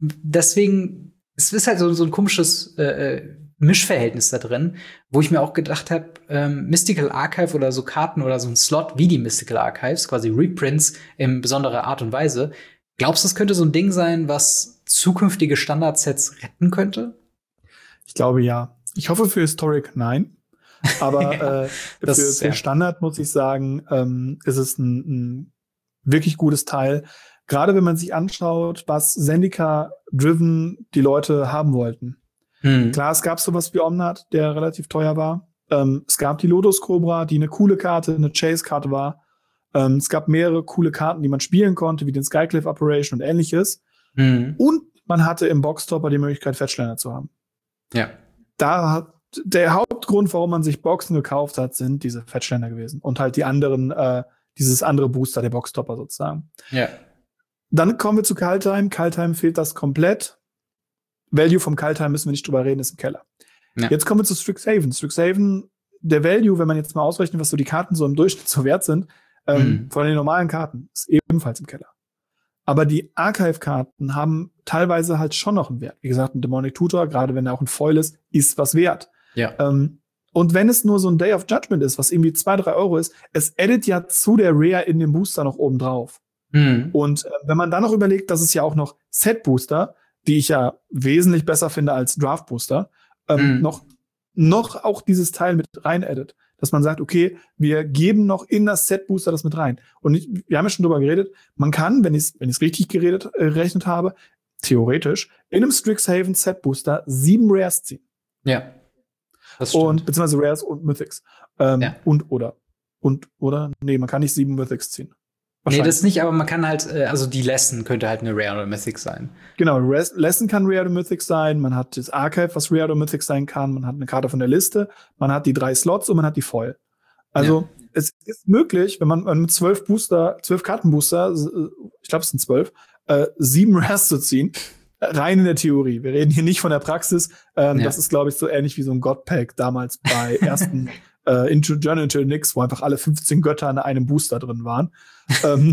deswegen, es ist halt so, so ein komisches äh, Mischverhältnis da drin, wo ich mir auch gedacht habe, ähm, Mystical Archive oder so Karten oder so ein Slot wie die Mystical Archives, quasi Reprints in besonderer Art und Weise. Glaubst du, das könnte so ein Ding sein, was zukünftige Standardsets retten könnte? Ich glaube ja. Ich hoffe für Historic nein. Aber ja, äh, das, für, für ja. Standard muss ich sagen, ähm, ist es ein, ein wirklich gutes Teil. Gerade wenn man sich anschaut, was Zendika-driven die Leute haben wollten. Hm. Klar, es gab sowas wie Omnat, der relativ teuer war. Ähm, es gab die Lotus Cobra, die eine coole Karte, eine Chase-Karte war. Ähm, es gab mehrere coole Karten, die man spielen konnte, wie den Skycliff Operation und ähnliches. Mhm. Und man hatte im Boxtopper die Möglichkeit, Fetchländer zu haben. Ja. Da hat der Hauptgrund, warum man sich Boxen gekauft hat, sind diese Fetchländer gewesen. Und halt die anderen, äh, dieses andere Booster, der Boxtopper sozusagen. Ja. Dann kommen wir zu Kaldheim. Kaldheim fehlt das komplett. Value vom Kaldheim müssen wir nicht drüber reden, ist im Keller. Ja. Jetzt kommen wir zu Strixhaven. Strixhaven, der Value, wenn man jetzt mal ausrechnet, was so die Karten so im Durchschnitt so wert sind, ähm, mhm. von den normalen Karten, ist ebenfalls im Keller. Aber die Archive-Karten haben teilweise halt schon noch einen Wert. Wie gesagt, ein Demonic Tutor, gerade wenn er auch ein Foil ist, ist was wert. Ja. Ähm, und wenn es nur so ein Day of Judgment ist, was irgendwie zwei, drei Euro ist, es addet ja zu der Rare in dem Booster noch oben drauf. Mhm. Und äh, wenn man dann noch überlegt, dass es ja auch noch Set-Booster, die ich ja wesentlich besser finde als Draft-Booster, ähm, mhm. noch, noch auch dieses Teil mit rein addet. Dass man sagt, okay, wir geben noch in das Set-Booster das mit rein. Und ich, wir haben ja schon drüber geredet, man kann, wenn ich es wenn ich's richtig geredet, äh, gerechnet habe, theoretisch in einem Strixhaven Set-Booster sieben Rares ziehen. Ja. Das stimmt. Und, beziehungsweise Rares und Mythics. Ähm, ja. Und, oder. Und, oder? Nee, man kann nicht sieben Mythics ziehen. Nee, das nicht, aber man kann halt, also die Lesson könnte halt eine Rare oder Mythic sein. Genau, Res- Lesson kann Rare oder Mythic sein, man hat das Archive, was Rare oder Mythic sein kann, man hat eine Karte von der Liste, man hat die drei Slots und man hat die Foil. Also ja. Es ist möglich, wenn man, man mit zwölf Booster, zwölf Kartenbooster, ich glaube es sind zwölf, äh, sieben Rares zu ziehen, rein in der Theorie. Wir reden hier nicht von der Praxis. Ähm, ja. Das ist, glaube ich, so ähnlich wie so ein God-Pack damals bei ersten äh, Into Journey to Nyx, wo einfach alle fünfzehn Götter in einem Booster drin waren. ähm,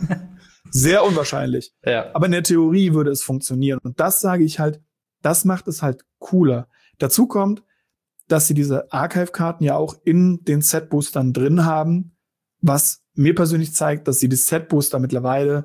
sehr unwahrscheinlich. Ja. Aber in der Theorie würde es funktionieren. Und das sage ich halt, das macht es halt cooler. Dazu kommt, dass sie diese Archive-Karten ja auch in den Set-Boostern drin haben, was mir persönlich zeigt, dass sie die Set-Booster mittlerweile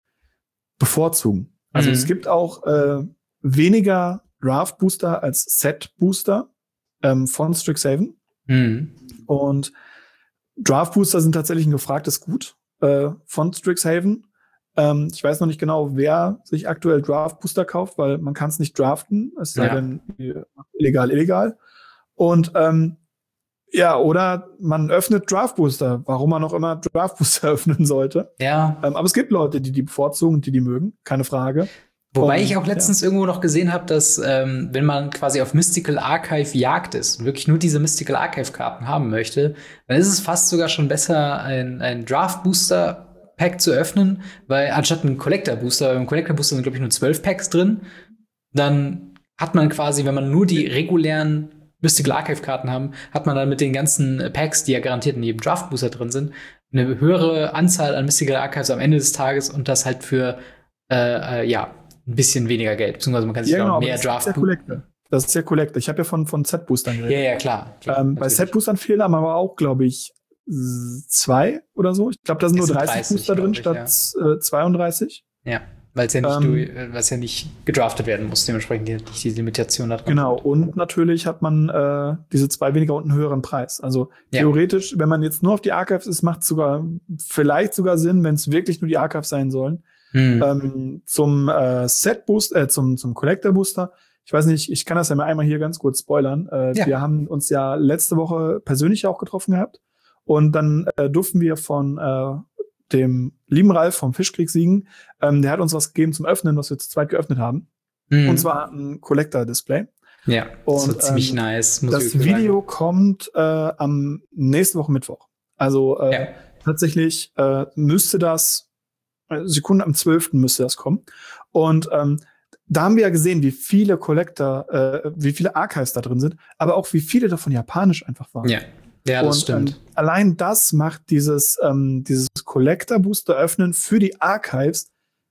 bevorzugen. Also mhm. es gibt auch äh, weniger Draft-Booster als Set-Booster ähm, von Strixhaven. Mhm. Und Draft-Booster sind tatsächlich ein gefragtes Gut äh, von Strixhaven. Ähm, ich weiß noch nicht genau, wer sich aktuell Draft-Booster kauft, weil man kann es nicht draften, es sei ja. denn illegal, illegal. Und ähm, ja, oder man öffnet Draft-Booster, warum man auch immer Draft-Booster öffnen sollte. Ja. Ähm, aber es gibt Leute, die die bevorzugen und die die mögen, keine Frage. Wobei Und, ich auch letztens ja. irgendwo noch gesehen habe, dass ähm, wenn man quasi auf Mystical Archive Jagd ist und wirklich nur diese Mystical Archive Karten haben möchte, dann ist es fast sogar schon besser, ein, ein Draft Booster Pack zu öffnen, weil anstatt ein Collector Booster, im Collector Booster sind glaube ich nur zwölf Packs drin, dann hat man quasi, wenn man nur die regulären Mystical Archive Karten haben, hat man dann mit den ganzen Packs, die ja garantiert in jedem Draft Booster drin sind, eine höhere Anzahl an Mystical Archives am Ende des Tages und das halt für äh, äh, ja ein bisschen weniger Geld, beziehungsweise man kann sich ja, genau, auch mehr Draft. Das ist ja Collector. Ich habe ja von, von Set-Boostern geredet. Ja, ja, klar. klar ähm, bei Set-Boostern fehlen aber auch, glaube ich, zwei oder so. Ich glaube, da sind nur dreißig, dreißig Booster drin, ich, statt ja. äh, zweiunddreißig. Ja, weil es ja, ähm, ja nicht gedraftet werden muss, dementsprechend nicht die Limitation da drin. Genau, und natürlich hat man äh, diese zwei weniger und einen höheren Preis. Also ja. theoretisch, wenn man jetzt nur auf die Archives ist, macht es sogar vielleicht sogar Sinn, wenn es wirklich nur die Archives sein sollen. Hm. Ähm, zum äh, Set-Booster, äh, zum, zum Collector-Booster. Ich weiß nicht, ich kann das ja mal einmal hier ganz kurz spoilern. Äh, ja. Wir haben uns ja letzte Woche persönlich auch getroffen gehabt. Und dann äh, durften wir von äh, dem lieben Ralf vom Fischkrieg Siegen, ähm, der hat uns was gegeben zum Öffnen, was wir zu zweit geöffnet haben. Hm. Und zwar ein Collector-Display. Ja, das war ziemlich ähm, nice. Muss das Video sagen. kommt äh, am nächste Woche Mittwoch. Also äh, ja. tatsächlich äh, müsste das Sekunde am zwölften müsste das kommen. Und ähm, da haben wir ja gesehen, wie viele Collector, äh, wie viele Archives da drin sind, aber auch wie viele davon japanisch einfach waren. Ja, ja, das und, stimmt. Ähm, allein das macht dieses, ähm, dieses Collector-Booster öffnen für die Archives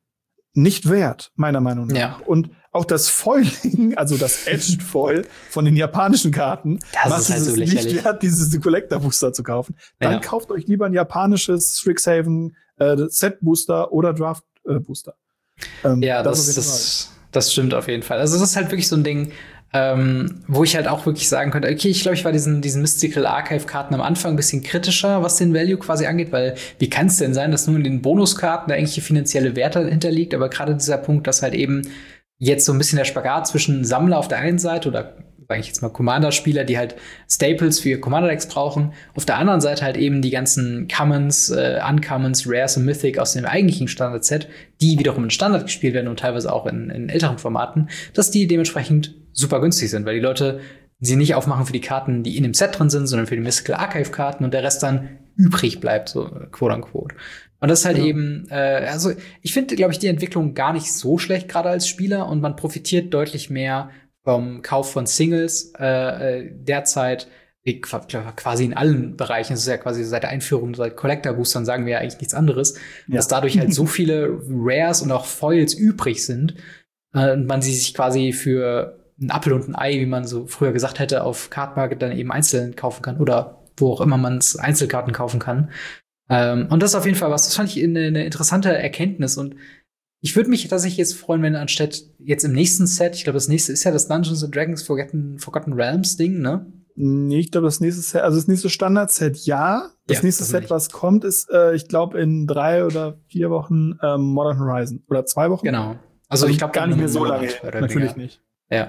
nicht wert, meiner Meinung nach. Ja. Und auch das Foiling, also das Edged Foil von den japanischen Karten, das macht ist halt es so nicht wert, diese Collector-Booster zu kaufen. Dann ja. kauft euch lieber ein japanisches Strixhaven äh, Set-Booster oder Draft-Booster. Äh, ähm, ja, das, das, das, das stimmt auf jeden Fall. Also das ist halt wirklich so ein Ding, ähm, wo ich halt auch wirklich sagen könnte, okay, ich glaube, ich war diesen, diesen Mystical Archive-Karten am Anfang ein bisschen kritischer, was den Value quasi angeht, weil wie kann es denn sein, dass nur in den Bonuskarten da eigentlich finanzielle Werte hinterliegt, aber gerade dieser Punkt, dass halt eben jetzt so ein bisschen der Spagat zwischen Sammler auf der einen Seite oder sage ich jetzt mal Commander-Spieler, die halt Staples für ihr Commander-Decks brauchen. Auf der anderen Seite halt eben die ganzen Commons, äh, Uncommons, Rares und Mythic aus dem eigentlichen Standard-Set, die wiederum in Standard gespielt werden und teilweise auch in, in älteren Formaten, dass die dementsprechend super günstig sind, weil die Leute sie nicht aufmachen für die Karten, die in dem Set drin sind, sondern für die Mystical Archive-Karten und der Rest dann übrig bleibt, so quote unquote. Und das ist halt ja. eben, äh, also ich finde, glaube ich, die Entwicklung gar nicht so schlecht, gerade als Spieler, und man profitiert deutlich mehr vom Kauf von Singles äh, derzeit quasi in allen Bereichen. Es ist ja quasi seit der Einführung, seit Collector-Boostern sagen wir ja eigentlich nichts anderes, ja. dass dadurch halt so viele Rares und auch Foils übrig sind äh, und man sie sich quasi für ein Apfel und ein Ei, wie man so früher gesagt hätte, auf Card Market dann eben einzeln kaufen kann oder wo auch immer man es Einzelkarten kaufen kann. Ähm, und das ist auf jeden Fall was, das fand ich eine, eine interessante Erkenntnis, und ich würde mich tatsächlich jetzt freuen, wenn anstatt jetzt im nächsten Set, ich glaube, das nächste ist ja das Dungeons and Dragons Forgotten, Forgotten Realms Ding, ne? Nee, ich glaube, das nächste Set, also das nächste Standard-Set, ja. Das ja, nächste das Set, was kommt, ist, äh, ich glaube, in drei oder vier Wochen ähm, Modern Horizon. Oder zwei Wochen. Genau. Also, also ich glaube gar nicht mehr so lange. Natürlich länger. nicht. Ja.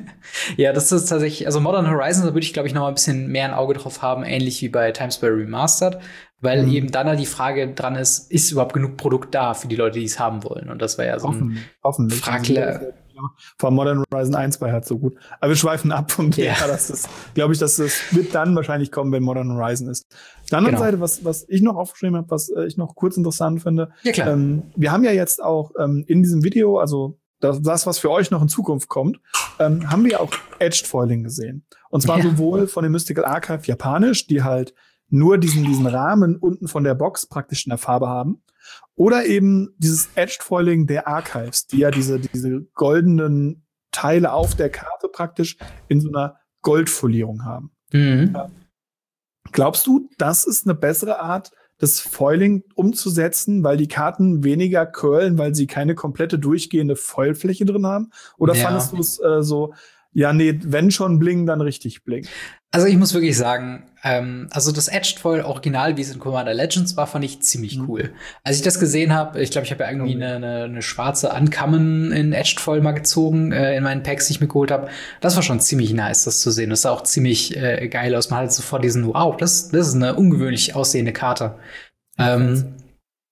Ja, das ist tatsächlich, also Modern Horizon, da würde ich, glaube ich, noch mal ein bisschen mehr ein Auge drauf haben, ähnlich wie bei Times Square Remastered, weil mhm. eben dann halt die Frage dran ist, ist überhaupt genug Produkt da für die Leute, die es haben wollen? Und das war ja so ein Hoffentlich. Fragler. Vor Modern Horizon eins war halt so gut. Aber wir schweifen ab und ja, ja, das ist, glaube ich, dass das wird dann wahrscheinlich kommen, wenn Modern Horizon ist. Auf der anderen genau. Seite, was, was ich noch aufgeschrieben habe, was äh, ich noch kurz interessant finde, ja, klar. Ähm, wir haben ja jetzt auch ähm, in diesem Video, also das, das, was für euch noch in Zukunft kommt, ähm, haben wir auch Edged Foiling gesehen. Und zwar ja. sowohl von dem Mystical Archive japanisch, die halt nur diesen, diesen Rahmen unten von der Box praktisch in der Farbe haben, oder eben dieses Edged Foiling der Archives, die ja diese, diese goldenen Teile auf der Karte praktisch in so einer Goldfolierung haben. Mhm. Ja. Glaubst du, das ist eine bessere Art, das Foiling umzusetzen, weil die Karten weniger curlen, weil sie keine komplette durchgehende Foilfläche drin haben? Oder ja. fandest du es äh, so, ja, nee, wenn schon bling, dann richtig bling? Also ich muss wirklich sagen, ähm, also das Edged Foil Original, wie es in Commander Legends war, fand ich ziemlich mhm. cool. Als ich das gesehen habe, ich glaube, ich habe ja irgendwie eine, eine, eine schwarze Uncommon in Edged Foil mal gezogen, äh, in meinen Packs, die ich mir geholt habe. Das war schon ziemlich nice, das zu sehen. Das sah auch ziemlich äh, geil aus. Man hat sofort diesen, wow, das, das ist eine ungewöhnlich aussehende Karte. Ähm,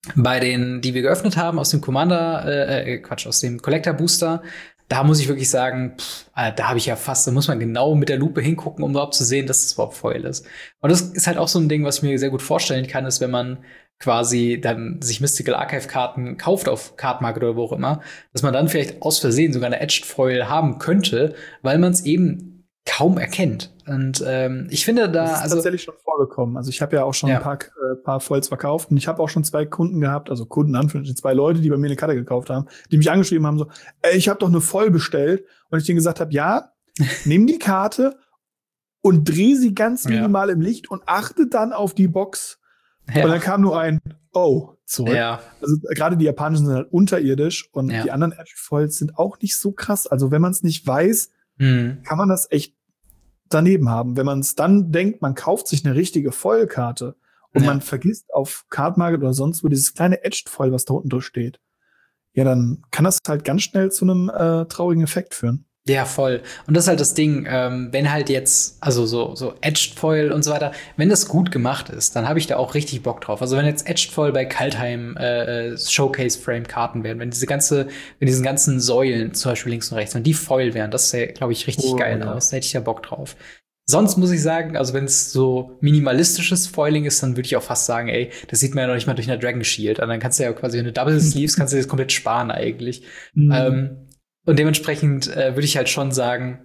bei den, die wir geöffnet haben aus dem Commander, äh, Quatsch, aus dem Collector Booster, da muss ich wirklich sagen, pff, da habe ich ja fast, da muss man genau mit der Lupe hingucken, um überhaupt zu sehen, dass es überhaupt Foil ist. Und das ist halt auch so ein Ding, was ich mir sehr gut vorstellen kann, ist, wenn man quasi dann sich Mystical Archive Karten kauft auf Card Market oder wo auch immer, dass man dann vielleicht aus Versehen sogar eine Edged Foil haben könnte, weil man es eben kaum erkennt. Und ähm, ich finde da, das ist also tatsächlich schon vorgekommen. Also ich habe ja auch schon ja. ein paar, äh, paar Foils verkauft und ich habe auch schon zwei Kunden gehabt, also Kunden anführungsstrichen, zwei Leute, die bei mir eine Karte gekauft haben, die mich angeschrieben haben so, ey, ich habe doch eine Foil bestellt und ich denen gesagt habe, ja, nimm die Karte und dreh sie ganz minimal ja. im Licht und achte dann auf die Box. Ja. Und dann kam nur ein Oh zurück. Ja. Also gerade die japanischen sind halt unterirdisch und ja. die anderen Edge Foils sind auch nicht so krass. Also wenn man es nicht weiß, hm. kann man das echt daneben haben. Wenn man es dann denkt, man kauft sich eine richtige Foil-Karte und ja. man vergisst auf Card Market oder sonst wo dieses kleine Edged Foil, was da unten drüber steht, ja, dann kann das halt ganz schnell zu einem äh, traurigen Effekt führen. Ja, voll. Und das ist halt das Ding, ähm, wenn halt jetzt, also so, so Edged Foil und so weiter, wenn das gut gemacht ist, dann habe ich da auch richtig Bock drauf. Also wenn jetzt Edged Foil bei Kaltheim äh, Showcase-Frame-Karten wären, wenn diese ganze, wenn diesen ganzen Säulen, zum Beispiel links und rechts, wenn die Foil wären, das sähe, glaube ich, richtig oh, geil ja. aus. Da hätte ich ja Bock drauf. Sonst muss ich sagen, also wenn es so minimalistisches Foiling ist, dann würde ich auch fast sagen, ey, das sieht man ja noch nicht mal durch eine Dragon Shield. Und dann kannst du ja quasi, wenn du Double Sleeves, kannst du das komplett sparen eigentlich. Mhm. Ähm, Und dementsprechend äh, würde ich halt schon sagen,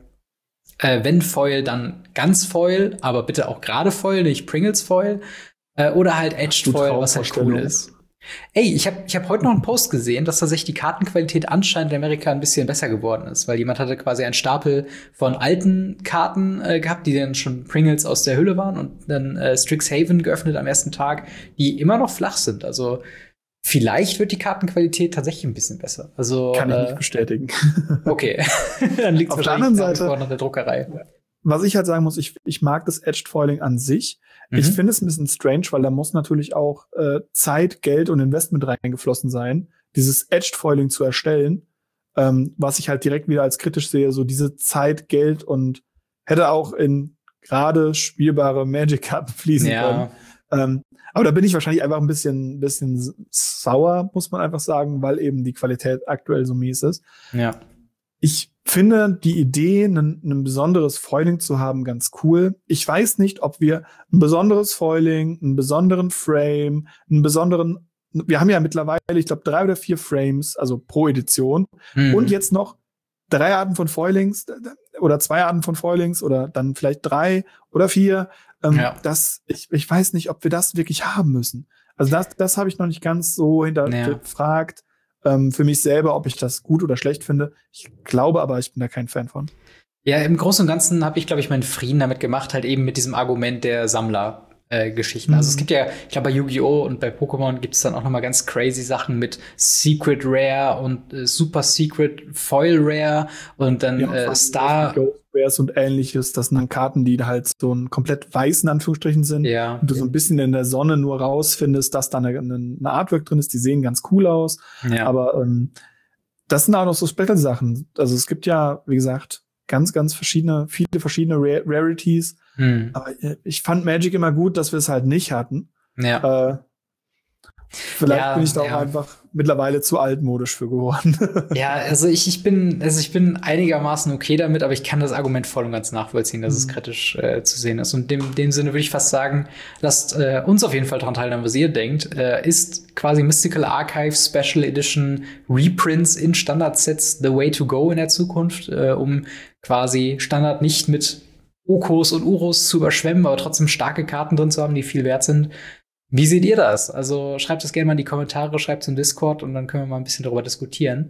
äh, wenn Foil, dann ganz Foil, aber bitte auch gerade Foil, nicht Pringles Foil. Äh, oder halt Edged Foil, was halt cool ist. Ey, ich habe ich hab heute noch einen Post gesehen, dass tatsächlich die Kartenqualität anscheinend in Amerika ein bisschen besser geworden ist, weil jemand hatte quasi einen Stapel von alten Karten äh, gehabt, die dann schon Pringles aus der Hülle waren und dann äh, Strixhaven geöffnet am ersten Tag, die immer noch flach sind. Also vielleicht wird die Kartenqualität tatsächlich ein bisschen besser. Also kann ich äh, nicht bestätigen. Okay, dann liegt es auf der anderen Seite an der Druckerei. Was ich halt sagen muss, ich, ich mag das Edged Foiling an sich. Mhm. Ich finde es ein bisschen strange, weil da muss natürlich auch äh, Zeit, Geld und Investment reingeflossen sein, dieses Edged Foiling zu erstellen, ähm, was ich halt direkt wieder als kritisch sehe, so diese Zeit, Geld und hätte auch in gerade spielbare Magic-Karten fließen ja. können. Ähm, aber da bin ich wahrscheinlich einfach ein bisschen, bisschen sauer, muss man einfach sagen, weil eben die Qualität aktuell so mies ist. Ja. Ich finde die Idee, ein, ein besonderes Foiling zu haben, ganz cool. Ich weiß nicht, ob wir ein besonderes Foiling, einen besonderen Frame, einen besonderen, wir haben ja mittlerweile, ich glaube, drei oder vier Frames, also pro Edition. Mhm. Und jetzt noch drei Arten von Foilings oder zwei Arten von Foilings oder dann vielleicht drei oder vier. Ähm, ja. das, ich, ich weiß nicht, ob wir das wirklich haben müssen. Also das, das habe ich noch nicht ganz so hinterfragt. Ja. Ähm, für mich selber, ob ich das gut oder schlecht finde. Ich glaube aber, ich bin da kein Fan von. Ja, im Großen und Ganzen habe ich, glaube ich, meinen Frieden damit gemacht, halt eben mit diesem Argument der Sammler-Geschichten. Äh, mhm. Also es gibt ja, ich glaube, bei Yu-Gi-Oh! Und bei Pokémon gibt es dann auch noch mal ganz crazy Sachen mit Secret Rare und äh, Super Secret Foil Rare und dann ja, äh, Star Rares und ähnliches. Das sind dann Karten, die halt so ein komplett weiß in Anführungsstrichen sind. Ja. Und du so ein bisschen in der Sonne nur rausfindest, dass da eine, eine Artwork drin ist. Die sehen ganz cool aus. Ja. Aber ähm, das sind auch noch so Special-Sachen. Also es gibt ja, wie gesagt, ganz, ganz verschiedene, viele verschiedene Rar- Rarities. Hm. Aber ich fand Magic immer gut, dass wir es halt nicht hatten. Ja. Äh, Vielleicht ja, bin ich da auch ja. einfach mittlerweile zu altmodisch für geworden. Ja, also ich, ich bin, also ich bin einigermaßen okay damit, aber ich kann das Argument voll und ganz nachvollziehen, dass mhm. es kritisch äh, zu sehen ist. Und in dem Sinne würde ich fast sagen, lasst äh, uns auf jeden Fall daran teilnehmen, was ihr denkt. Äh, ist quasi Mystical Archive Special Edition Reprints in Standardsets the way to go in der Zukunft, äh, um quasi Standard nicht mit Okos und Uros zu überschwemmen, aber trotzdem starke Karten drin zu haben, die viel wert sind. Wie seht ihr das? Also schreibt es gerne mal in die Kommentare, schreibt es im Discord und dann können wir mal ein bisschen darüber diskutieren.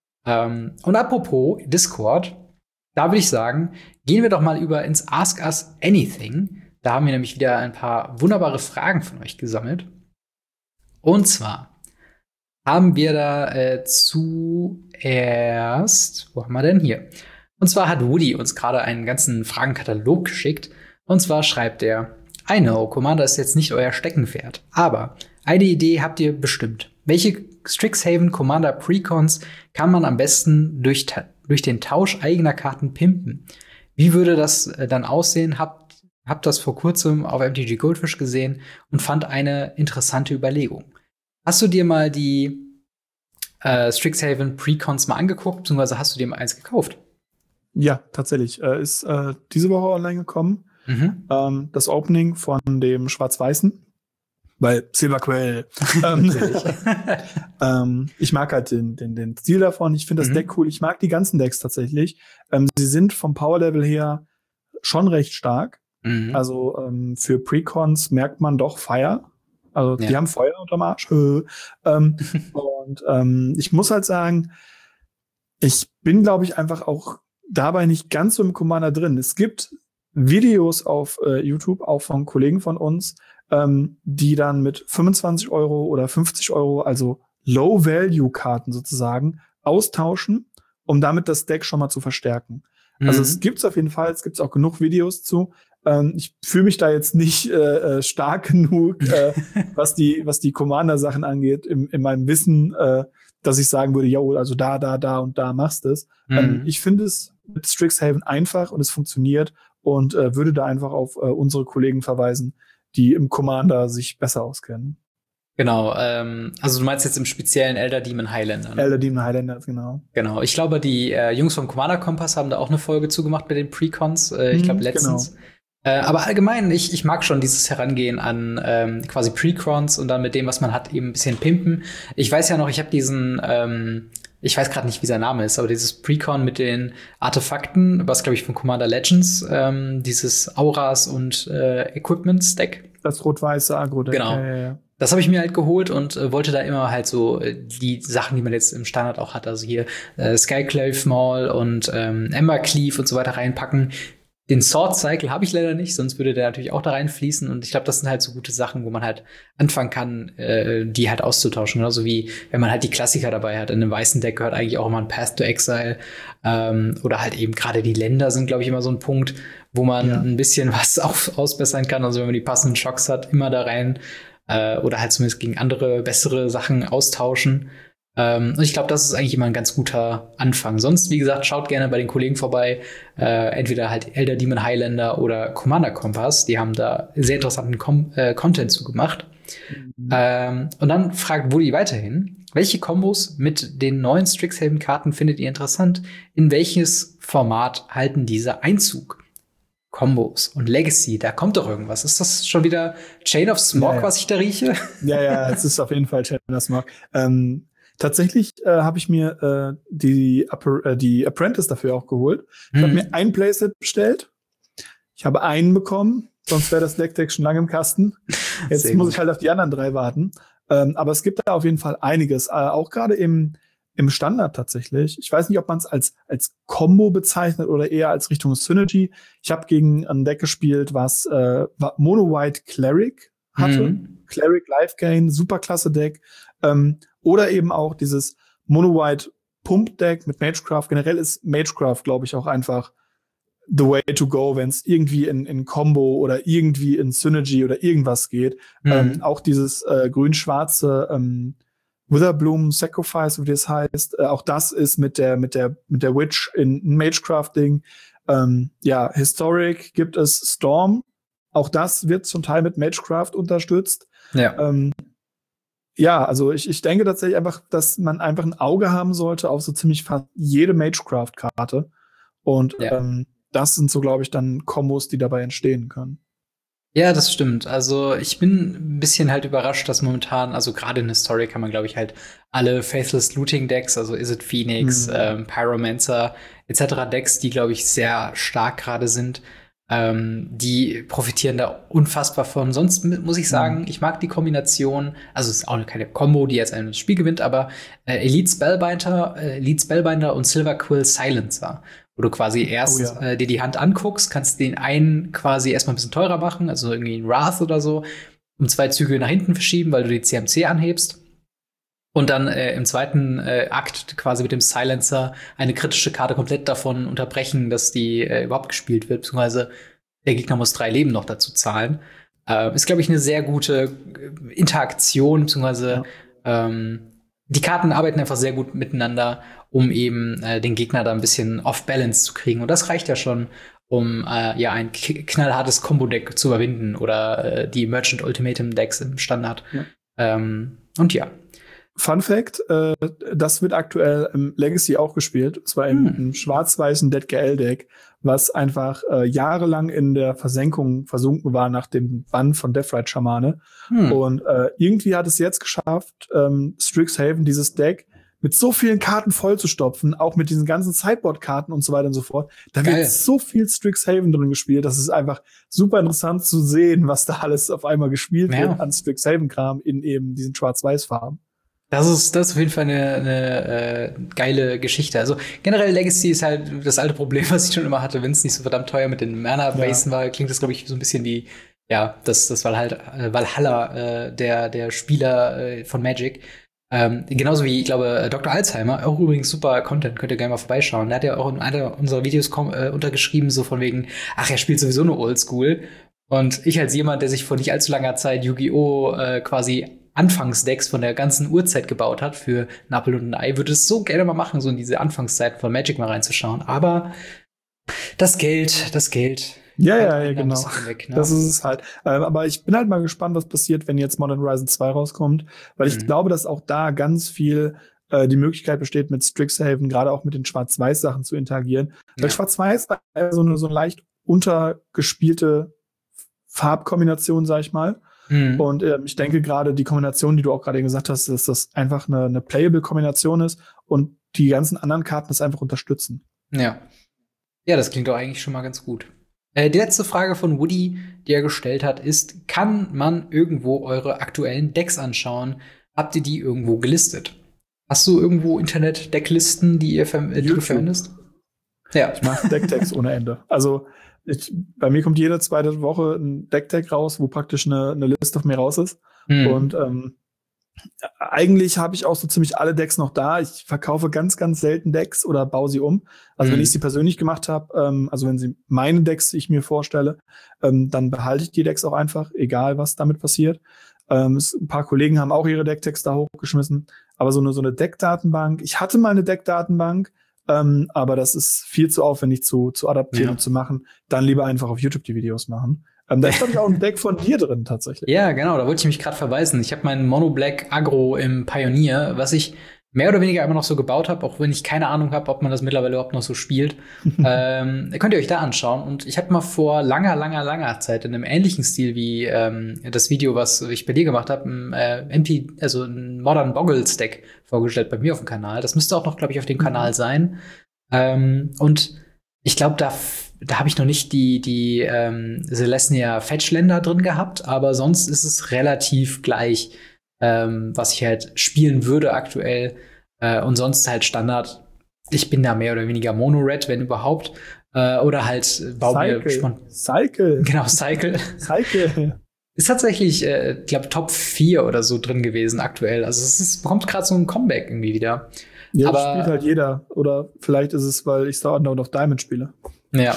Ähm, und apropos Discord, da würde ich sagen, gehen wir doch mal über ins Ask Us Anything. Da haben wir nämlich wieder ein paar wunderbare Fragen von euch gesammelt. Und zwar haben wir da äh, zuerst, wo haben wir denn hier? Und zwar hat Woody uns gerade einen ganzen Fragenkatalog geschickt. Und zwar schreibt er: I know, Commander ist jetzt nicht euer Steckenpferd, aber eine Idee habt ihr bestimmt. Welche Strixhaven Commander Precons kann man am besten durch, durch den Tausch eigener Karten pimpen? Wie würde das äh, dann aussehen? Habt, habt das vor kurzem auf M T G Goldfish gesehen und fand eine interessante Überlegung. Hast du dir mal die äh, Strixhaven Precons mal angeguckt, beziehungsweise hast du dir mal eins gekauft? Ja, tatsächlich. Äh, ist äh, diese Woche online gekommen. Mhm. Ähm, das Opening von dem Schwarz-Weißen. Weil Silverquell. ähm, ähm, ich mag halt den, den, den Stil davon. Ich finde das Mhm. Deck cool. Ich mag die ganzen Decks tatsächlich. Ähm, sie sind vom Power-Level her schon recht stark. Mhm. Also ähm, für Precons merkt man doch Fire. Also Ja. die haben Feuer unterm Arsch. ähm, und ähm, ich muss halt sagen, ich bin, glaube ich, einfach auch dabei nicht ganz so im Commander drin. Es gibt Videos auf äh, YouTube, auch von Kollegen von uns, ähm, die dann mit fünfundzwanzig Euro oder fünfzig Euro, also Low-Value-Karten sozusagen, austauschen, um damit das Deck schon mal zu verstärken. Mhm. Also es gibt's auf jeden Fall, es gibt auch genug Videos zu. Ähm, ich fühle mich da jetzt nicht äh, stark genug, äh, was die was die Commander-Sachen angeht, im, in meinem Wissen, äh, dass ich sagen würde, ja, also da, da, da und da machst es. Mhm. Ähm, ich finde es mit Strixhaven einfach und es funktioniert und äh, würde da einfach auf äh, unsere Kollegen verweisen, die im Commander sich besser auskennen. Genau, ähm, also du meinst jetzt im speziellen Elder Demon Highlander, ne? Elder Demon Highlander, genau. Genau, ich glaube, die äh, Jungs vom Commander Kompass haben da auch eine Folge zugemacht mit den Precons, äh, ich glaube Mhm, letztens. genau. Äh, aber allgemein, ich, ich mag schon dieses Herangehen an ähm, quasi Precons und dann mit dem, was man hat, eben ein bisschen pimpen. Ich weiß ja noch, ich habe diesen, ähm, ich weiß gerade nicht, wie sein Name ist, aber dieses Precon mit den Artefakten, was glaube ich von Commander Legends, ähm, dieses Auras und äh, Equipments-Deck. Das rot-weiße Agro-Deck. Genau. Ja, ja, ja. Das habe ich mir halt geholt und äh, wollte da immer halt so äh, die Sachen, die man jetzt im Standard auch hat, also hier äh, Skyclave Maul und ähm, Embercleave und so weiter reinpacken. Den Sword Cycle habe ich leider nicht, sonst würde der natürlich auch da reinfließen. Und ich glaube, das sind halt so gute Sachen, wo man halt anfangen kann, äh, die halt auszutauschen. Genauso wie wenn man halt die Klassiker dabei hat. In einem weißen Deck gehört eigentlich auch immer ein Path to Exile. Ähm, oder halt eben gerade die Länder sind, glaube ich, immer so ein Punkt, wo man Ja. ein bisschen was auf, ausbessern kann. Also wenn man die passenden Schocks hat, immer da rein. Äh, oder halt zumindest gegen andere, bessere Sachen austauschen. Ähm, und ich glaube, das ist eigentlich immer ein ganz guter Anfang. Sonst, wie gesagt, schaut gerne bei den Kollegen vorbei. Äh, entweder halt Elder Demon Highlander oder Commander Kompass. Die haben da sehr interessanten Com äh, Content zu gemacht. Mhm. Ähm, und dann fragt Woody weiterhin, welche Kombos mit den neuen Strixhaven-Karten findet ihr interessant? In welches Format halten diese Einzug? Kombos und Legacy, da kommt doch irgendwas. Ist das schon wieder Chain of Smog, ja, ja. was ich da rieche? Ja, ja, es ist auf jeden Fall Chain of Smog. Ähm, tatsächlich äh, habe ich mir äh, die, äh, die Apprentice dafür auch geholt. Ich mhm. habe mir ein Playset bestellt. Ich habe einen bekommen, sonst wäre das Deck schon lange im Kasten. Jetzt Sehr muss gut. ich halt auf die anderen drei warten. Ähm, aber es gibt da auf jeden Fall einiges, äh, auch gerade im Im Standard tatsächlich. Ich weiß nicht, ob man es als als Combo bezeichnet oder eher als Richtung Synergy. Ich habe gegen ein Deck gespielt, was äh, Mono-White Cleric hatte. Mhm. Cleric Life Gain, super klasse Deck. Ähm, oder eben auch dieses Mono-White Pump-Deck mit Magecraft. Generell ist Magecraft, glaube ich, auch einfach the way to go, wenn es irgendwie in, in Combo oder irgendwie in Synergy oder irgendwas geht. Mhm. Ähm, auch dieses äh, grün-schwarze ähm, Witherbloom Sacrifice, wie das heißt, äh, auch das ist mit der mit der mit der Witch in Magecraft-Ding. Ähm, ja, Historic gibt es Storm. Auch das wird zum Teil mit Magecraft unterstützt. Ja. Ähm, ja, also ich, ich denke tatsächlich einfach, dass man einfach ein Auge haben sollte auf so ziemlich fast jede Magecraft-Karte. Und ja. ähm, das sind so, glaube ich, dann Kombos, die dabei entstehen können. Ja, das stimmt. Also ich bin ein bisschen halt überrascht, dass momentan, also gerade in der Story kann man, glaube ich, halt alle Faithless Looting Decks, also Is It Phoenix, mhm. ähm, Pyromancer et cetera Decks, die, glaube ich, sehr stark gerade sind, ähm, die profitieren da unfassbar von. Sonst muss ich sagen, mhm. ich mag die Kombination, also es ist auch keine Combo, die jetzt ein Spiel gewinnt, aber äh, Elite Spellbinder, äh, Elite Spellbinder und Silver Quill Silencer. Wo du quasi erst oh, ja. äh, dir die Hand anguckst, kannst den einen quasi erstmal ein bisschen teurer machen, also irgendwie ein Wrath oder so, um zwei Züge nach hinten verschieben, weil du die C M C anhebst. Und dann äh, im zweiten äh, Akt quasi mit dem Silencer eine kritische Karte komplett davon unterbrechen, dass die äh, überhaupt gespielt wird, beziehungsweise der Gegner muss drei Leben noch dazu zahlen. Äh, ist, glaube ich, eine sehr gute Interaktion, beziehungsweise ja. ähm, die Karten arbeiten einfach sehr gut miteinander, um eben äh, den Gegner da ein bisschen off-balance zu kriegen. Und das reicht ja schon, um äh, ja ein k- knallhartes Combo-Deck zu überwinden oder äh, die Merchant Ultimatum Decks im Standard. Ja. Ähm, Und ja. Fun Fact, äh, das wird aktuell im Legacy auch gespielt, und zwar im, hm. im schwarz-weißen Dead G L-Deck, was einfach äh, jahrelang in der Versenkung versunken war nach dem Bann von Deathrite Schamane. Hm. Und äh, irgendwie hat es jetzt geschafft, ähm, Strixhaven, dieses Deck, mit so vielen Karten vollzustopfen, auch mit diesen ganzen Sideboard-Karten und so weiter und so fort. Da Geil. wird so viel Strixhaven drin gespielt, das ist einfach super interessant zu sehen, was da alles auf einmal gespielt ja. wird an Strixhaven-Kram in eben diesen Schwarz-Weiß-Farben. Das ist, das ist auf jeden Fall eine, eine äh, geile Geschichte. Also generell Legacy ist halt das alte Problem, was ich schon immer hatte, wenn es nicht so verdammt teuer mit den Mana-Basen ja. war, klingt das, glaube ich, so ein bisschen wie, ja, das, das war halt äh, Valhalla äh, der, der Spieler äh, von Magic. Ähm, genauso wie, ich glaube, Doktor Alzheimer, auch übrigens super Content, könnt ihr gerne mal vorbeischauen. Der hat ja auch in einer unserer Videos kom- äh, untergeschrieben, so von wegen, ach, er spielt sowieso nur Oldschool. Und ich als jemand, der sich vor nicht allzu langer Zeit Yu-Gi-Oh! Äh, quasi Anfangsdecks von der ganzen Urzeit gebaut hat für ein Apfel und ein Ei, würde es so gerne mal machen, so in diese Anfangszeiten von Magic mal reinzuschauen. Aber das Geld, das Geld. Ja, ja, ja, genau. Weg, ne? Das ist es halt. Ähm, aber ich bin halt mal gespannt, was passiert, wenn jetzt Modern Horizon zwei rauskommt, weil ich mhm. glaube, dass auch da ganz viel äh, die Möglichkeit besteht, mit Strixhaven, gerade auch mit den Schwarz-Weiß-Sachen zu interagieren. Ja. Weil Schwarz-Weiß war so eine, so eine leicht untergespielte Farbkombination, sag ich mal. Mhm. Und äh, ich denke gerade die Kombination, die du auch gerade gesagt hast, dass das einfach eine, eine playable Kombination ist und die ganzen anderen Karten das einfach unterstützen. Ja. Ja, das klingt doch eigentlich schon mal ganz gut. Äh, die letzte Frage von Woody, die er gestellt hat, ist: Kann man irgendwo eure aktuellen Decks anschauen? Habt ihr die irgendwo gelistet? Hast du irgendwo Internet-Decklisten, die ihr ver- die du verwendest? Ja. Ich mache Decktext ohne Ende. Also ich, bei mir kommt jede zweite Woche ein Deckdeck raus, wo praktisch eine, eine Liste von mir raus ist. Mhm. Und ähm, eigentlich habe ich auch so ziemlich alle Decks noch da. Ich verkaufe ganz, ganz selten Decks oder baue sie um. Also mhm. wenn ich sie persönlich gemacht habe, ähm, also wenn sie meine Decks ich mir vorstelle, ähm, dann behalte ich die Decks auch einfach, egal was damit passiert. Ähm, es, ein paar Kollegen haben auch ihre Decktext da hochgeschmissen. Aber so eine, so eine Deckdatenbank. Ich hatte mal eine Deckdatenbank, ähm, aber das ist viel zu aufwendig zu, zu adaptieren ja. und zu machen. Dann lieber einfach auf YouTube die Videos machen. Ähm, da ist, glaube ich, auch ein Deck von dir drin, tatsächlich. Ja, genau, da wollte ich mich gerade verweisen. Ich habe meinen Mono Black Agro im Pioneer, was ich mehr oder weniger immer noch so gebaut habe, auch wenn ich keine Ahnung habe, ob man das mittlerweile überhaupt noch so spielt. ähm, könnt ihr euch da anschauen. Und ich habe mal vor langer, langer, langer Zeit in einem ähnlichen Stil wie ähm, das Video, was ich bei dir gemacht habe, ein äh, M P, also ein Modern Boggles Deck vorgestellt bei mir auf dem Kanal. Das müsste auch noch, glaube ich, auf dem Kanal sein. Ähm, und ich glaube, da Da habe ich noch nicht die, die ähm, Celestia Fetchländer drin gehabt, aber sonst ist es relativ gleich, ähm, was ich halt spielen würde aktuell. Äh, und sonst halt Standard. Ich bin da mehr oder weniger Mono-Red, wenn überhaupt. Äh, oder halt bau Cycle. mir spon- Cycle. Genau, Cycle. Cycle. Ist tatsächlich, äh, ich glaube, Top vier oder so drin gewesen aktuell. Also es ist, bekommt gerade so ein Comeback irgendwie wieder. Ja, aber das spielt halt jeder. Oder vielleicht ist es, weil ich Sword of Diamond spiele. Ja.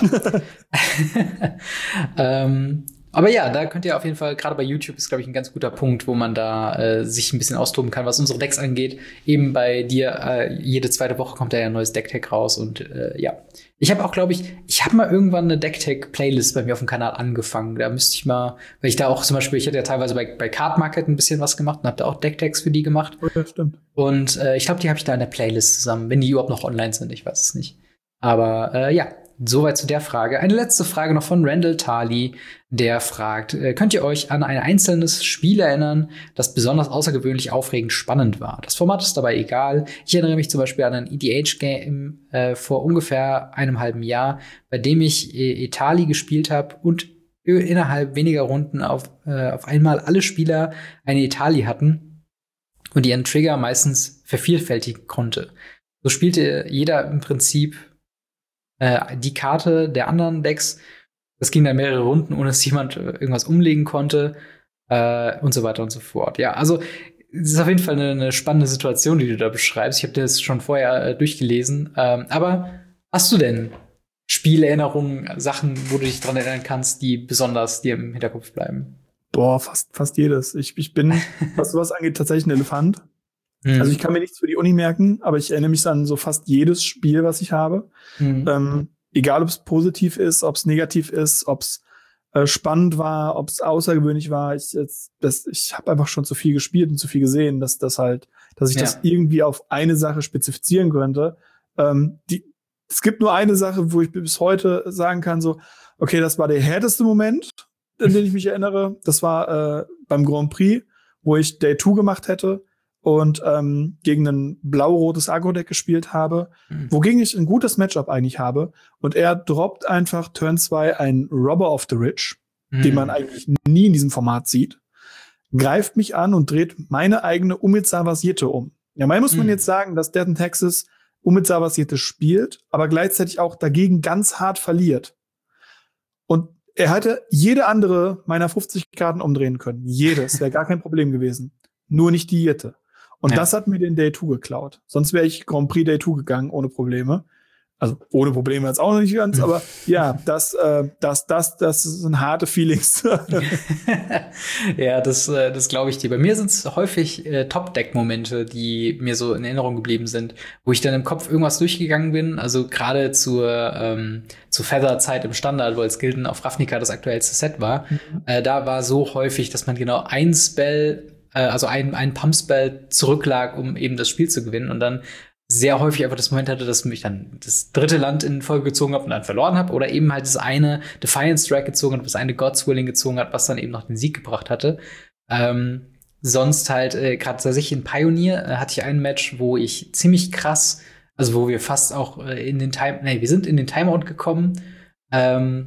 ähm, aber ja, da könnt ihr auf jeden Fall, gerade bei YouTube ist, glaube ich, ein ganz guter Punkt, wo man da äh, sich ein bisschen austoben kann, was unsere Decks angeht. Eben bei dir, äh, jede zweite Woche kommt da ja ein neues Decktag raus. Und äh, ja, ich habe auch, glaube ich, ich habe mal irgendwann eine Decktag-Playlist bei mir auf dem Kanal angefangen. Da müsste ich mal, weil ich da auch zum Beispiel, ich hatte ja teilweise bei, bei Card Market ein bisschen was gemacht und habe da auch Decktags für die gemacht. Oh, ja, stimmt. Und äh, ich glaube, die habe ich da in der Playlist zusammen, wenn die überhaupt noch online sind, ich weiß es nicht. Aber äh, ja, soweit zu der Frage. Eine letzte Frage noch von Randall Tali, der fragt, äh, könnt ihr euch an ein einzelnes Spiel erinnern, das besonders außergewöhnlich aufregend spannend war? Das Format ist dabei egal. Ich erinnere mich zum Beispiel an ein E D H-Game äh, vor ungefähr einem halben Jahr, bei dem ich äh, Etali gespielt habe und innerhalb weniger Runden auf, äh, auf einmal alle Spieler eine Etali hatten und ihren Trigger meistens vervielfältigen konnte. So spielte jeder im Prinzip die Karte der anderen Decks. Das ging dann mehrere Runden, ohne dass jemand irgendwas umlegen konnte äh, und so weiter und so fort. Ja, also es ist auf jeden Fall eine, eine spannende Situation, die du da beschreibst. Ich habe das schon vorher äh, durchgelesen. Ähm, aber hast du denn Spielerinnerungen, Sachen, wo du dich dran erinnern kannst, die besonders dir im Hinterkopf bleiben? Boah, fast, fast jedes. Ich, ich bin, was sowas angeht, tatsächlich ein Elefant. Mhm. Also ich kann mir nichts für die Uni merken, aber ich erinnere mich an so fast jedes Spiel, was ich habe. Mhm. Ähm, egal, ob es positiv ist, ob es negativ ist, ob es äh, spannend war, ob es außergewöhnlich war. Ich, jetzt, das, ich habe einfach schon zu viel gespielt und zu viel gesehen, dass das halt, dass ich ja. das irgendwie auf eine Sache spezifizieren könnte. Ähm, die, es gibt nur eine Sache, wo ich bis heute sagen kann, so, okay, das war der härteste Moment, an den ich mich erinnere. Das war äh, beim Grand Prix, wo ich Day zwei gemacht hätte und ähm, gegen ein blau-rotes Agro-Deck gespielt habe, mhm. wogegen ich ein gutes Matchup eigentlich habe. Und er droppt einfach Turn zwei einen Robber of the Rich, mhm. den man eigentlich nie in diesem Format sieht, greift mich an und dreht meine eigene Umezawas Jitte um. Ja, mal muss man mhm. jetzt sagen, dass Death in Texas Umezawas Jitte spielt, aber gleichzeitig auch dagegen ganz hart verliert. Und er hätte jede andere meiner fünfzig Karten umdrehen können. Jedes, wäre gar kein Problem gewesen. Nur nicht die Jitte. Und ja. das hat mir den Day zwei geklaut. Sonst wäre ich Grand Prix Day zwei gegangen, ohne Probleme. Also ohne Probleme jetzt auch noch nicht ganz, aber ja, das, äh, das, das, das sind harte Feelings. Ja, das, äh, das glaube ich dir. Bei mir sind es häufig äh, Top-Deck-Momente, die mir so in Erinnerung geblieben sind, wo ich dann im Kopf irgendwas durchgegangen bin. Also gerade zur, ähm, zur Feather-Zeit im Standard, wo als Gilden auf Ravnica das aktuellste Set war, mhm. äh, da war so häufig, dass man genau ein Spell, äh, also ein, ein Pump-Spell zurücklag, um eben das Spiel zu gewinnen und dann sehr häufig einfach das Moment hatte, dass mich dann das dritte Land in Folge gezogen habe und dann verloren habe oder eben halt das eine Defiance Strike gezogen hat, das eine God's Willing gezogen hat, was dann eben noch den Sieg gebracht hatte. Ähm, sonst halt, äh, gerade tatsächlich in Pioneer äh, hatte ich ein Match, wo ich ziemlich krass, also wo wir fast auch äh, in den Time, nee, wir sind in den Timeout gekommen, ähm,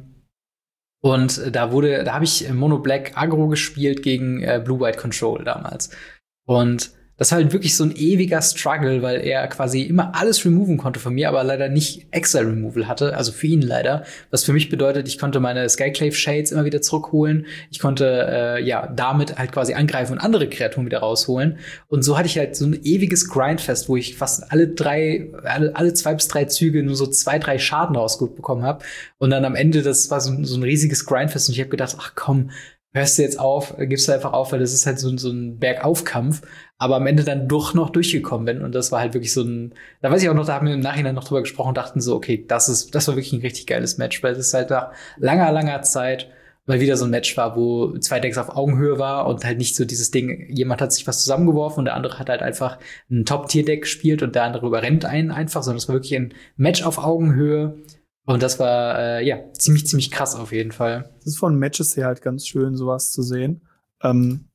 und äh, da wurde, da habe ich Mono Black Aggro gespielt gegen äh, Blue White Control damals. Und das war halt wirklich so ein ewiger Struggle, weil er quasi immer alles removen konnte von mir, aber leider nicht Exile Removal hatte, also für ihn leider. Was für mich bedeutet, ich konnte meine Skyclave Shades immer wieder zurückholen. Ich konnte äh, ja damit halt quasi angreifen und andere Kreaturen wieder rausholen. Und so hatte ich halt so ein ewiges Grindfest, wo ich fast alle drei, alle, alle zwei bis drei Züge nur so zwei, drei Schaden rausbekommen habe. Und dann am Ende, das war so, so ein riesiges Grindfest. Und ich habe gedacht, ach komm, hörst du jetzt auf, gibst du einfach auf, weil das ist halt so, so ein Bergaufkampf, aber am Ende dann doch noch durchgekommen bin und das war halt wirklich so ein, da weiß ich auch noch, da haben wir im Nachhinein noch drüber gesprochen und dachten so, okay, das ist, das war wirklich ein richtig geiles Match, weil es halt nach langer, langer Zeit mal wieder so ein Match war, wo zwei Decks auf Augenhöhe war und halt nicht so dieses Ding, jemand hat sich was zusammengeworfen und der andere hat halt einfach ein Top-Tier-Deck gespielt und der andere überrennt einen einfach, sondern es war wirklich ein Match auf Augenhöhe. Und das war, äh, ja, ziemlich, ziemlich krass auf jeden Fall. Es ist von Matches her halt ganz schön, sowas zu sehen. Ähm,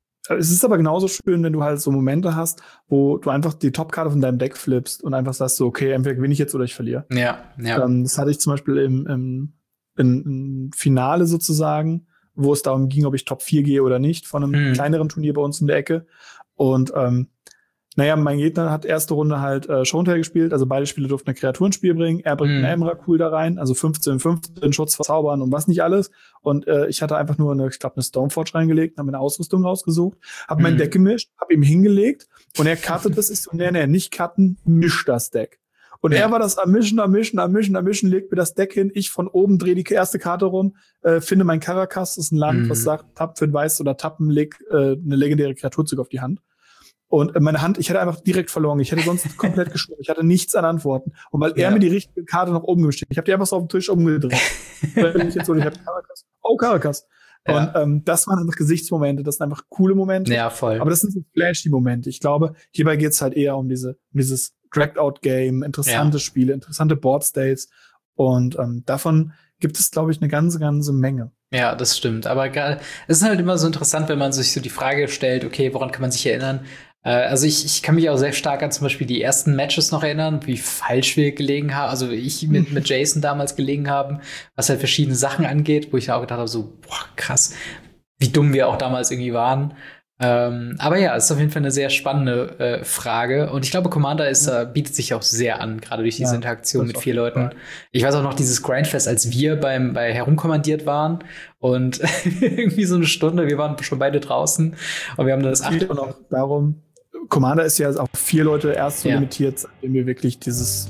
es ist aber genauso schön, wenn du halt so Momente hast, wo du einfach die Topkarte von deinem Deck flippst und einfach sagst so, okay, entweder gewinne ich jetzt oder ich verliere. Ja, ja. Ähm, das hatte ich zum Beispiel im, im, im, im Finale sozusagen, wo es darum ging, ob ich Top vier gehe oder nicht, von einem mhm. kleineren Turnier bei uns in der Ecke. Und ähm, naja, mein Gegner hat erste Runde halt äh, Showdown gespielt, also beide Spieler durften eine Kreatur ins Spiel bringen. Er bringt mm. einen Emrakul da rein, also fünfzehn fünfzehn, Schutz verzaubern und was nicht alles. Und äh, ich hatte einfach nur eine, ich glaube, eine Stoneforge reingelegt, habe mir eine Ausrüstung rausgesucht, habe mm. mein Deck gemischt, habe ihm hingelegt und er cuttet das. Ich so, nee, nee, nicht cutten, misch das Deck. Und ja. er war das am Mischen, am Mischen, am Mischen, am Mischen, legt mir das Deck hin, ich von oben drehe die erste Karte rum, äh, finde mein Caracas, das ist ein Land, mm. was sagt, tapp für ein Weiß oder tappen, leg äh, eine legendäre Kreaturzug auf die Hand. Und meine Hand, ich hätte einfach direkt verloren. Ich hätte sonst komplett geschoben. Ich hatte nichts an Antworten. Und weil ja. er mir die richtige Karte nach oben gestellt hat, ich habe die einfach so auf den Tisch umgedreht. ich jetzt so, ich hab Caracas. Oh, Caracas. Ja. Und ähm, das waren einfach Gesichtsmomente. Das sind einfach coole Momente. Ja, voll. Aber das sind so flashy Momente. Ich glaube, hierbei geht's halt eher um diese, um dieses Dragged-Out-Game, interessante ja. Spiele, interessante Board-States. Und ähm, davon gibt es, glaube ich, eine ganze, ganze Menge. Ja, das stimmt. Aber es ist halt immer so interessant, wenn man sich so die Frage stellt, okay, woran kann man sich erinnern? Also ich, ich kann mich auch sehr stark an zum Beispiel die ersten Matches noch erinnern, wie falsch wir gelegen haben, also ich mit, mit Jason damals gelegen haben, was halt verschiedene Sachen angeht, wo ich auch gedacht habe, so, boah, krass, wie dumm wir auch damals irgendwie waren. Ähm, aber ja, es ist auf jeden Fall eine sehr spannende äh, Frage. Und ich glaube, Commander ist, äh, bietet sich auch sehr an, gerade durch diese ja, Interaktion mit vier Leuten. Cool. Ich weiß auch noch dieses Grindfest, als wir beim bei Herumkommandiert waren und irgendwie so eine Stunde, wir waren schon beide draußen und wir haben das achte und auch darum, Commander ist ja auf vier Leute erst so ja. limitiert, seitdem wir wirklich dieses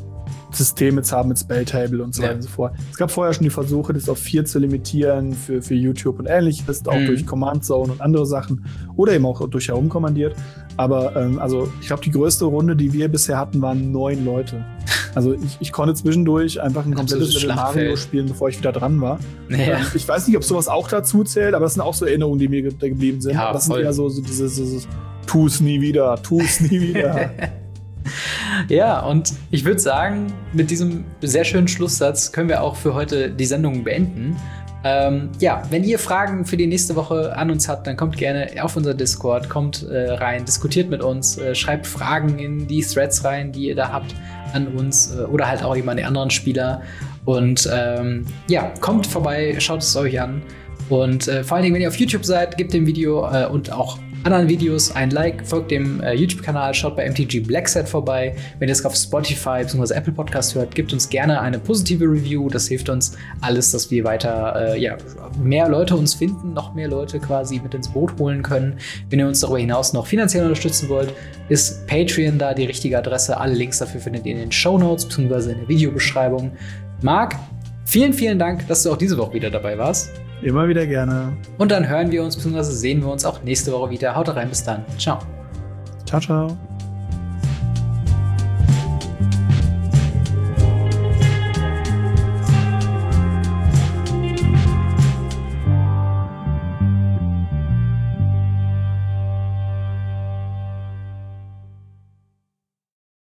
System jetzt haben mit Spelltable und so weiter ja. und so fort. Es gab vorher schon die Versuche, das auf vier zu limitieren für, für YouTube und ähnliches, auch mhm. durch Command Zone und andere Sachen oder eben auch durch herumkommandiert. Aber ähm, also ich glaube, die größte Runde, die wir bisher hatten, waren neun Leute. Also ich, ich konnte zwischendurch einfach ein komplettes Level Mario spielen, bevor ich wieder dran war. Ja. Ähm, ich weiß nicht, ob sowas auch dazu zählt, aber das sind auch so Erinnerungen, die mir ge- geblieben sind. Ja, das voll. Sind eher so, so diese so, so, tu's nie wieder, tu's nie wieder. Ja, und ich würde sagen, mit diesem sehr schönen Schlusssatz können wir auch für heute die Sendung beenden. Ähm, ja, wenn ihr Fragen für die nächste Woche an uns habt, dann kommt gerne auf unser Discord, kommt äh, rein, diskutiert mit uns, äh, schreibt Fragen in die Threads rein, die ihr da habt an uns äh, oder halt auch eben an die anderen Spieler. Und ähm, ja, kommt vorbei, schaut es euch an. Und äh, vor allen Dingen, wenn ihr auf YouTube seid, gebt dem Video äh, und auch anderen Videos ein Like, folgt dem äh, YouTube-Kanal, schaut bei M T G Blackset vorbei. Wenn ihr es auf Spotify bzw. Apple Podcast hört, gebt uns gerne eine positive Review. Das hilft uns alles, dass wir weiter, äh, ja, mehr Leute uns finden, noch mehr Leute quasi mit ins Boot holen können. Wenn ihr uns darüber hinaus noch finanziell unterstützen wollt, ist Patreon da die richtige Adresse. Alle Links dafür findet ihr in den Shownotes bzw. in der Videobeschreibung. Marc, vielen, vielen Dank, dass du auch diese Woche wieder dabei warst. Immer wieder gerne. Und dann hören wir uns bzw. sehen wir uns auch nächste Woche wieder. Haut rein, bis dann. Ciao. Ciao, ciao.